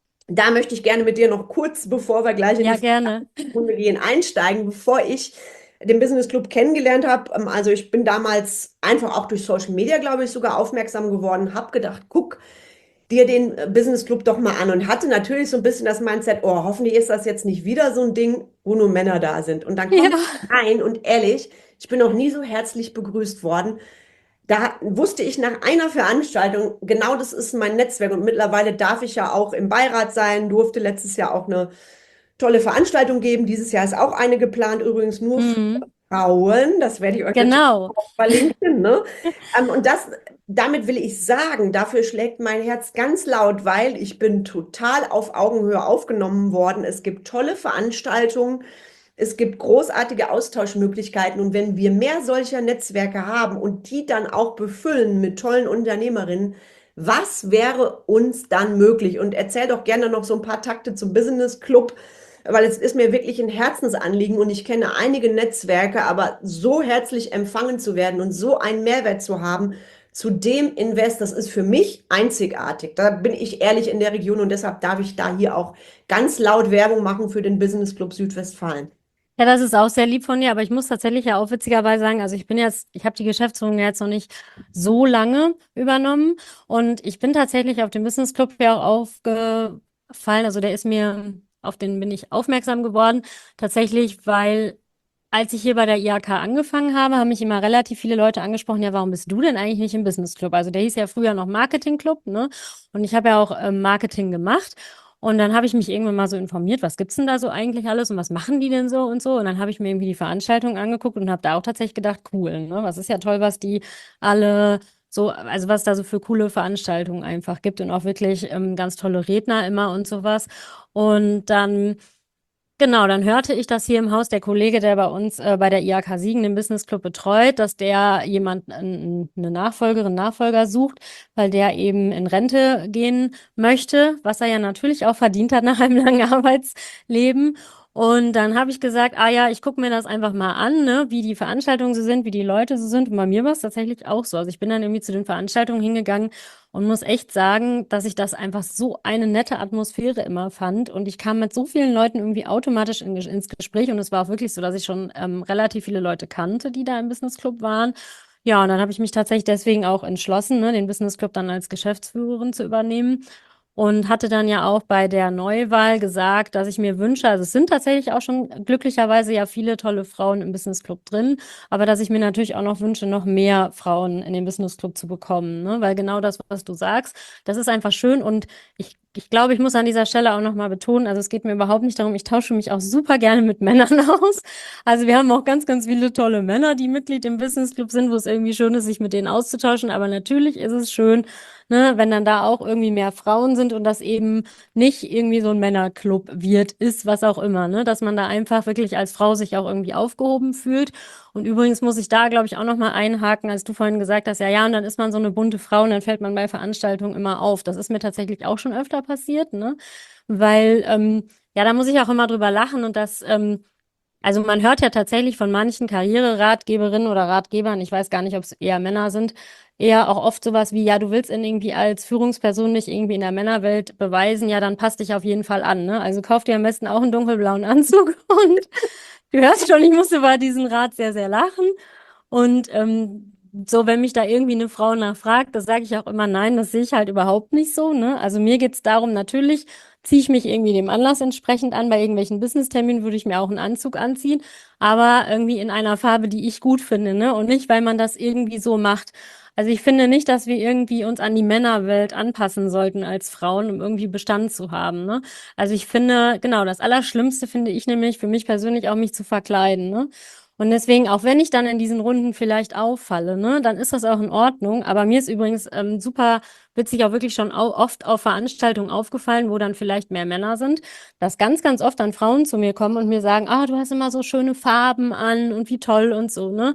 da möchte ich gerne mit dir noch kurz, bevor wir gleich in Ja, die gerne. Runde gehen, einsteigen, bevor ich den Business Club kennengelernt habe. Ähm, Also ich bin damals einfach auch durch Social Media, glaube ich, sogar aufmerksam geworden, habe gedacht, guck dir den äh, Business Club doch mal an und hatte natürlich so ein bisschen das Mindset, oh, hoffentlich ist das jetzt nicht wieder so ein Ding, wo nur Männer da sind. Und dann Ja. komme ich rein und ehrlich, ich bin noch nie so herzlich begrüßt worden. Da wusste ich nach einer Veranstaltung, genau das ist mein Netzwerk und mittlerweile darf ich ja auch im Beirat sein, durfte letztes Jahr auch eine tolle Veranstaltung geben. Dieses Jahr ist auch eine geplant, übrigens nur für Mhm. Frauen. Das werde ich euch natürlich Genau. auch verlinken, ne? Ähm, und das, damit will ich sagen, dafür schlägt mein Herz ganz laut, weil ich bin total auf Augenhöhe aufgenommen worden. Es gibt tolle Veranstaltungen. Es gibt großartige Austauschmöglichkeiten und wenn wir mehr solcher Netzwerke haben und die dann auch befüllen mit tollen Unternehmerinnen, was wäre uns dann möglich? Und erzähl doch gerne noch so ein paar Takte zum Business Club, weil es ist mir wirklich ein Herzensanliegen und ich kenne einige Netzwerke, aber so herzlich empfangen zu werden und so einen Mehrwert zu haben zu dem Invest, das ist für mich einzigartig. Da bin ich ehrlich in der Region und deshalb darf ich da hier auch ganz laut Werbung machen für den Business Club Südwestfalen. Ja, das ist auch sehr lieb von dir, aber ich muss tatsächlich ja auch witzigerweise sagen, also ich bin jetzt, ich habe die Geschäftsführung jetzt noch nicht so lange übernommen und ich bin tatsächlich auf den Business Club ja auch aufgefallen, also der ist mir, auf den bin ich aufmerksam geworden, tatsächlich, weil als ich hier bei der I H K angefangen habe, haben mich immer relativ viele Leute angesprochen, ja, warum bist du denn eigentlich nicht im Business Club? Also der hieß ja früher noch Marketing Club, ne? Und ich habe ja auch ähm, Marketing gemacht. Und dann habe ich mich irgendwann mal so informiert, was gibt's denn da so eigentlich alles und was machen die denn so und so. Und dann habe ich mir irgendwie die Veranstaltung angeguckt und habe da auch tatsächlich gedacht, cool, ne? Was ist ja toll, was die alle so, also was da so für coole Veranstaltungen einfach gibt und auch wirklich ähm, ganz tolle Redner immer und sowas. Und dann Genau, dann hörte ich, dass hier im Haus der Kollege, der bei uns äh, bei der I H K Siegen den Business Club betreut, dass der jemand, ein- eine Nachfolgerin, Nachfolger sucht, weil der eben in Rente gehen möchte, was er ja natürlich auch verdient hat nach einem langen Arbeitsleben. Und dann habe ich gesagt, ah ja, ich gucke mir das einfach mal an, ne, wie die Veranstaltungen so sind, wie die Leute so sind. Und bei mir war es tatsächlich auch so. Also ich bin dann irgendwie zu den Veranstaltungen hingegangen und muss echt sagen, dass ich das einfach so eine nette Atmosphäre immer fand. Und ich kam mit so vielen Leuten irgendwie automatisch in, ins Gespräch. Und es war auch wirklich so, dass ich schon ähm, relativ viele Leute kannte, die da im Business Club waren. Ja, und dann habe ich mich tatsächlich deswegen auch entschlossen, ne, den Business Club dann als Geschäftsführerin zu übernehmen. Und hatte dann ja auch bei der Neuwahl gesagt, dass ich mir wünsche, also es sind tatsächlich auch schon glücklicherweise ja viele tolle Frauen im Business Club drin, aber dass ich mir natürlich auch noch wünsche, noch mehr Frauen in den Business Club zu bekommen, ne? Weil genau das, was du sagst, das ist einfach schön und ich, ich glaube, ich muss an dieser Stelle auch nochmal betonen, also es geht mir überhaupt nicht darum, ich tausche mich auch super gerne mit Männern aus. Also wir haben auch ganz, ganz viele tolle Männer, die Mitglied im Business Club sind, wo es irgendwie schön ist, sich mit denen auszutauschen, aber natürlich ist es schön, ne, wenn dann da auch irgendwie mehr Frauen sind und das eben nicht irgendwie so ein Männerclub wird, ist, was auch immer, ne, dass man da einfach wirklich als Frau sich auch irgendwie aufgehoben fühlt. Und übrigens muss ich da, glaube ich, auch nochmal einhaken, als du vorhin gesagt hast, ja, ja, und dann ist man so eine bunte Frau und dann fällt man bei Veranstaltungen immer auf. Das ist mir tatsächlich auch schon öfter passiert, ne, weil, ähm, ja, da muss ich auch immer drüber lachen und das, ähm, also man hört ja tatsächlich von manchen Karriereratgeberinnen oder Ratgebern, ich weiß gar nicht, ob es eher Männer sind, eher auch oft sowas wie, ja, du willst in irgendwie als Führungsperson nicht irgendwie in der Männerwelt beweisen, ja, dann passt dich auf jeden Fall an, ne? Also kauf dir am besten auch einen dunkelblauen Anzug und du hörst schon, ich musste bei diesem Rat sehr, sehr lachen. Und ähm, so, wenn mich da irgendwie eine Frau nachfragt, das sage ich auch immer, nein, das sehe ich halt überhaupt nicht so, ne? Also mir geht's darum, natürlich ziehe ich mich irgendwie dem Anlass entsprechend an. Bei irgendwelchen Business-Terminen würde ich mir auch einen Anzug anziehen, aber irgendwie in einer Farbe, die ich gut finde, ne? Und nicht, weil man das irgendwie so macht. Also ich finde nicht, dass wir irgendwie uns an die Männerwelt anpassen sollten als Frauen, um irgendwie Bestand zu haben, ne? Also ich finde, genau, das Allerschlimmste finde ich nämlich für mich persönlich auch, mich zu verkleiden, ne? Und deswegen, auch wenn ich dann in diesen Runden vielleicht auffalle, ne, dann ist das auch in Ordnung. Aber mir ist übrigens ähm, super witzig auch wirklich schon au oft auf Veranstaltungen aufgefallen, wo dann vielleicht mehr Männer sind, dass ganz, ganz oft dann Frauen zu mir kommen und mir sagen, ah, du hast immer so schöne Farben an und wie toll und so, ne?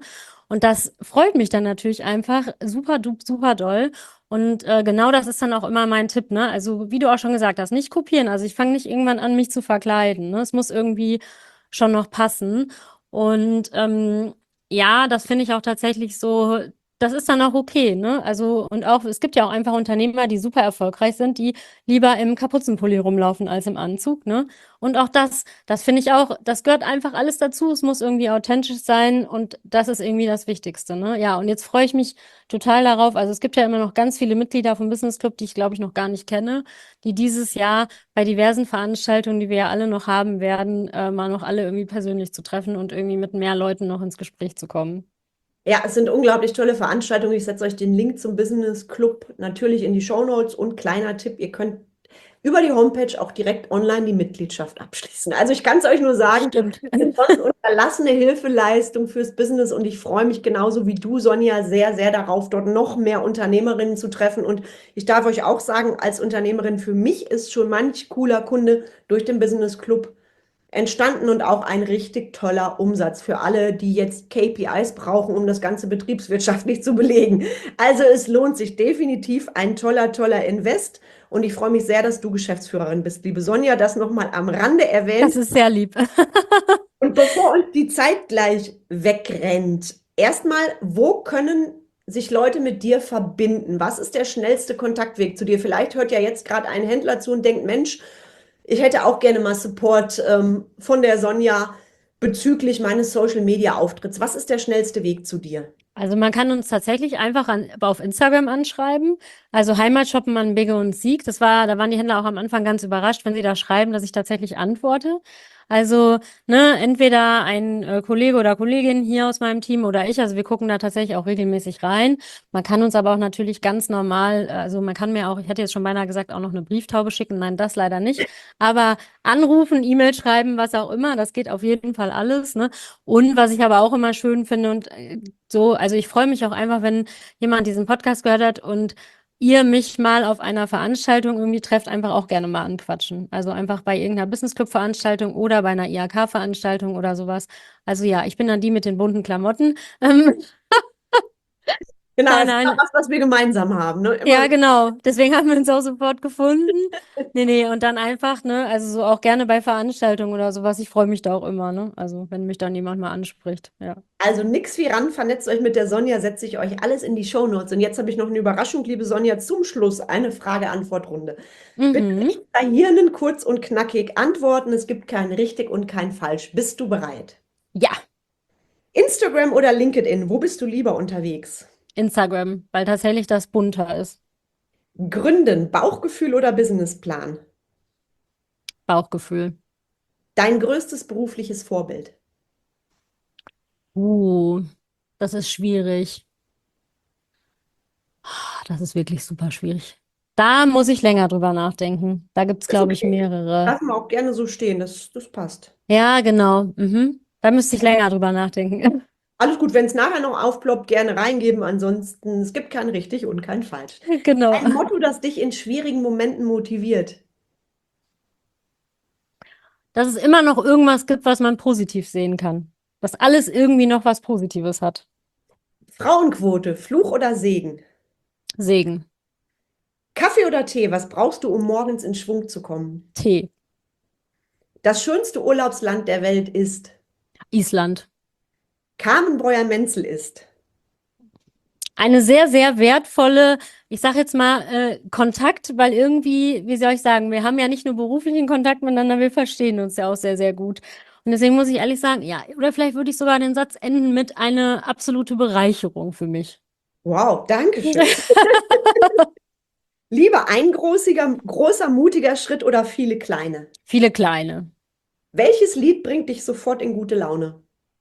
Und das freut mich dann natürlich einfach super, du- super doll. Und äh, genau das ist dann auch immer mein Tipp, ne? Also wie du auch schon gesagt hast, nicht kopieren. Also ich fange nicht irgendwann an, mich zu verkleiden, ne? Es muss irgendwie schon noch passen. Und ähm, ja, das finde ich auch tatsächlich so, das ist dann auch okay, ne? Also, und auch, es gibt ja auch einfach Unternehmer, die super erfolgreich sind, die lieber im Kapuzenpulli rumlaufen als im Anzug, ne? Und auch das, das finde ich auch, das gehört einfach alles dazu. Es muss irgendwie authentisch sein und das ist irgendwie das Wichtigste, ne? Ja, und jetzt freue ich mich total darauf. Also es gibt ja immer noch ganz viele Mitglieder vom Business Club, die ich glaube ich noch gar nicht kenne, die dieses Jahr bei diversen Veranstaltungen, die wir ja alle noch haben werden, äh, mal noch alle irgendwie persönlich zu treffen und irgendwie mit mehr Leuten noch ins Gespräch zu kommen. Ja, es sind unglaublich tolle Veranstaltungen. Ich setze euch den Link zum Business Club natürlich in die Shownotes und kleiner Tipp, ihr könnt über die Homepage auch direkt online die Mitgliedschaft abschließen. Also ich kann es euch nur sagen, Stimmt. sonst unterlassene Hilfeleistung fürs Business und ich freue mich genauso wie du, Sonja, sehr, sehr darauf, dort noch mehr Unternehmerinnen zu treffen. Und ich darf euch auch sagen, als Unternehmerin, für mich ist schon manch cooler Kunde durch den Business Club entstanden und auch ein richtig toller Umsatz für alle, die jetzt K P Is brauchen, um das Ganze betriebswirtschaftlich zu belegen. Also es lohnt sich definitiv, ein toller, toller Invest. Und ich freue mich sehr, dass du Geschäftsführerin bist, liebe Sonja, das nochmal am Rande erwähnt. Das ist sehr lieb. Und bevor uns die Zeit gleich wegrennt, erstmal, wo können sich Leute mit dir verbinden? Was ist der schnellste Kontaktweg zu dir? Vielleicht hört ja jetzt gerade ein Händler zu und denkt, Mensch, ich hätte auch gerne mal Support ähm, von der Sonja bezüglich meines Social-Media-Auftritts. Was ist der schnellste Weg zu dir? Also man kann uns tatsächlich einfach an, auf Instagram anschreiben. Also Heimatshoppen an Bigge und Sieg. Das war, da waren die Händler auch am Anfang ganz überrascht, wenn sie da schreiben, dass ich tatsächlich antworte. Also, ne, entweder ein äh, Kollege oder Kollegin hier aus meinem Team oder ich. Also wir gucken da tatsächlich auch regelmäßig rein. Man kann uns aber auch natürlich ganz normal, also man kann mir auch, ich hätte jetzt schon beinahe gesagt, auch noch eine Brieftaube schicken. Nein, das leider nicht. Aber anrufen, E-Mail schreiben, was auch immer, das geht auf jeden Fall alles, ne? Und was ich aber auch immer schön finde und äh, so, also ich freue mich auch einfach, wenn jemand diesen Podcast gehört hat und ihr mich mal auf einer Veranstaltung irgendwie trefft, einfach auch gerne mal anquatschen. Also einfach bei irgendeiner Business Club Veranstaltung oder bei einer I H K Veranstaltung oder sowas. Also ja, ich bin dann die mit den bunten Klamotten. Ähm, Genau, nein, das ist nein. was, was wir gemeinsam haben. Ne? Immer Ja, genau. Deswegen haben wir uns auch sofort gefunden. Nee, nee, und dann einfach, ne, also so auch gerne bei Veranstaltungen oder sowas. Ich freue mich da auch immer, ne? Also wenn mich dann jemand mal anspricht, ja. Also nix wie ran, vernetzt euch mit der Sonja, setze ich euch alles in die Shownotes. Und jetzt habe ich noch eine Überraschung, liebe Sonja, zum Schluss eine Frage-Antwort-Runde. Bitte Mhm. nicht verhirnen, kurz und knackig antworten. Es gibt kein richtig und kein falsch. Bist du bereit? Ja, Instagram oder LinkedIn, wo bist du lieber unterwegs? Instagram, weil tatsächlich das bunter ist. Gründen, Bauchgefühl oder Businessplan? Bauchgefühl. Dein größtes berufliches Vorbild? Uh, das ist schwierig. Ah, das ist wirklich super schwierig. Da muss ich länger drüber nachdenken. Da gibt es, Ist glaube ich, okay. mehrere. Lassen wir auch gerne so stehen, das, das passt. Ja, genau. Mhm. Da müsste ich länger drüber nachdenken. Alles gut, wenn es nachher noch aufploppt, gerne reingeben. Ansonsten, es gibt kein richtig und kein falsch. Genau. Ein Motto, das dich in schwierigen Momenten motiviert. Dass es immer noch irgendwas gibt, was man positiv sehen kann. Dass alles irgendwie noch was Positives hat. Frauenquote, Fluch oder Segen? Segen. Kaffee oder Tee, was brauchst du, um morgens in Schwung zu kommen? Tee. Das schönste Urlaubsland der Welt ist. Island. Carmen Breuer-Menzel ist. Eine sehr, sehr wertvolle, ich sage jetzt mal, äh, Kontakt, weil irgendwie, wie soll ich sagen, wir haben ja nicht nur beruflichen Kontakt miteinander, wir verstehen uns ja auch sehr, sehr gut. Und deswegen muss ich ehrlich sagen, ja, oder vielleicht würde ich sogar den Satz enden mit eine absolute Bereicherung für mich. Wow, danke schön. Lieber ein großiger, großer, mutiger Schritt oder viele kleine? Viele kleine. Welches Lied bringt dich sofort in gute Laune?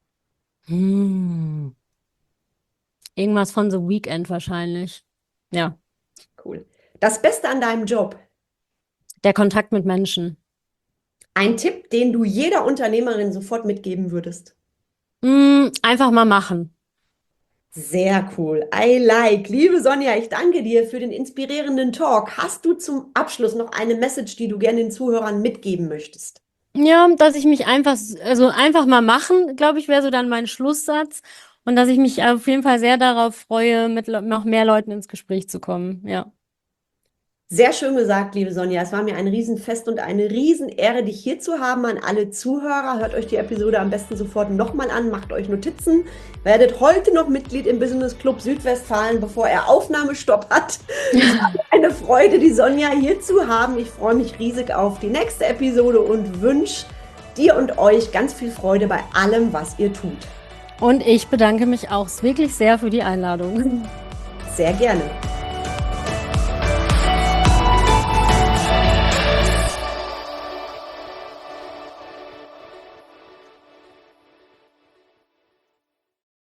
Hm. Irgendwas von The Weeknd wahrscheinlich. Ja, Cool. Das Beste an deinem Job? der Kontakt mit Menschen. Ein Tipp, den du jeder Unternehmerin sofort mitgeben würdest? Hm, einfach mal machen. Sehr cool. I like. Liebe Sonja, ich danke dir für den inspirierenden Talk. Hast du zum Abschluss noch eine Message, die du gerne den Zuhörern mitgeben möchtest? Ja, dass ich mich einfach, also einfach mal machen, glaube ich, wäre so dann mein Schlusssatz. und dass ich mich auf jeden Fall sehr darauf freue, mit le- noch mehr Leuten ins Gespräch zu kommen. Ja. Sehr schön gesagt, liebe Sonja. Es war mir ein Riesenfest und eine Riesenehre, dich hier zu haben. An alle Zuhörer, hört euch die Episode am besten sofort nochmal an, macht euch Notizen, werdet heute noch Mitglied im Business Club Südwestfalen, bevor er Aufnahmestopp hat. Es war mir eine Freude, die Sonja hier zu haben. Ich freue mich riesig auf die nächste Episode und wünsche dir und euch ganz viel Freude bei allem, was ihr tut. Und ich bedanke mich auch wirklich sehr für die Einladung. Sehr gerne.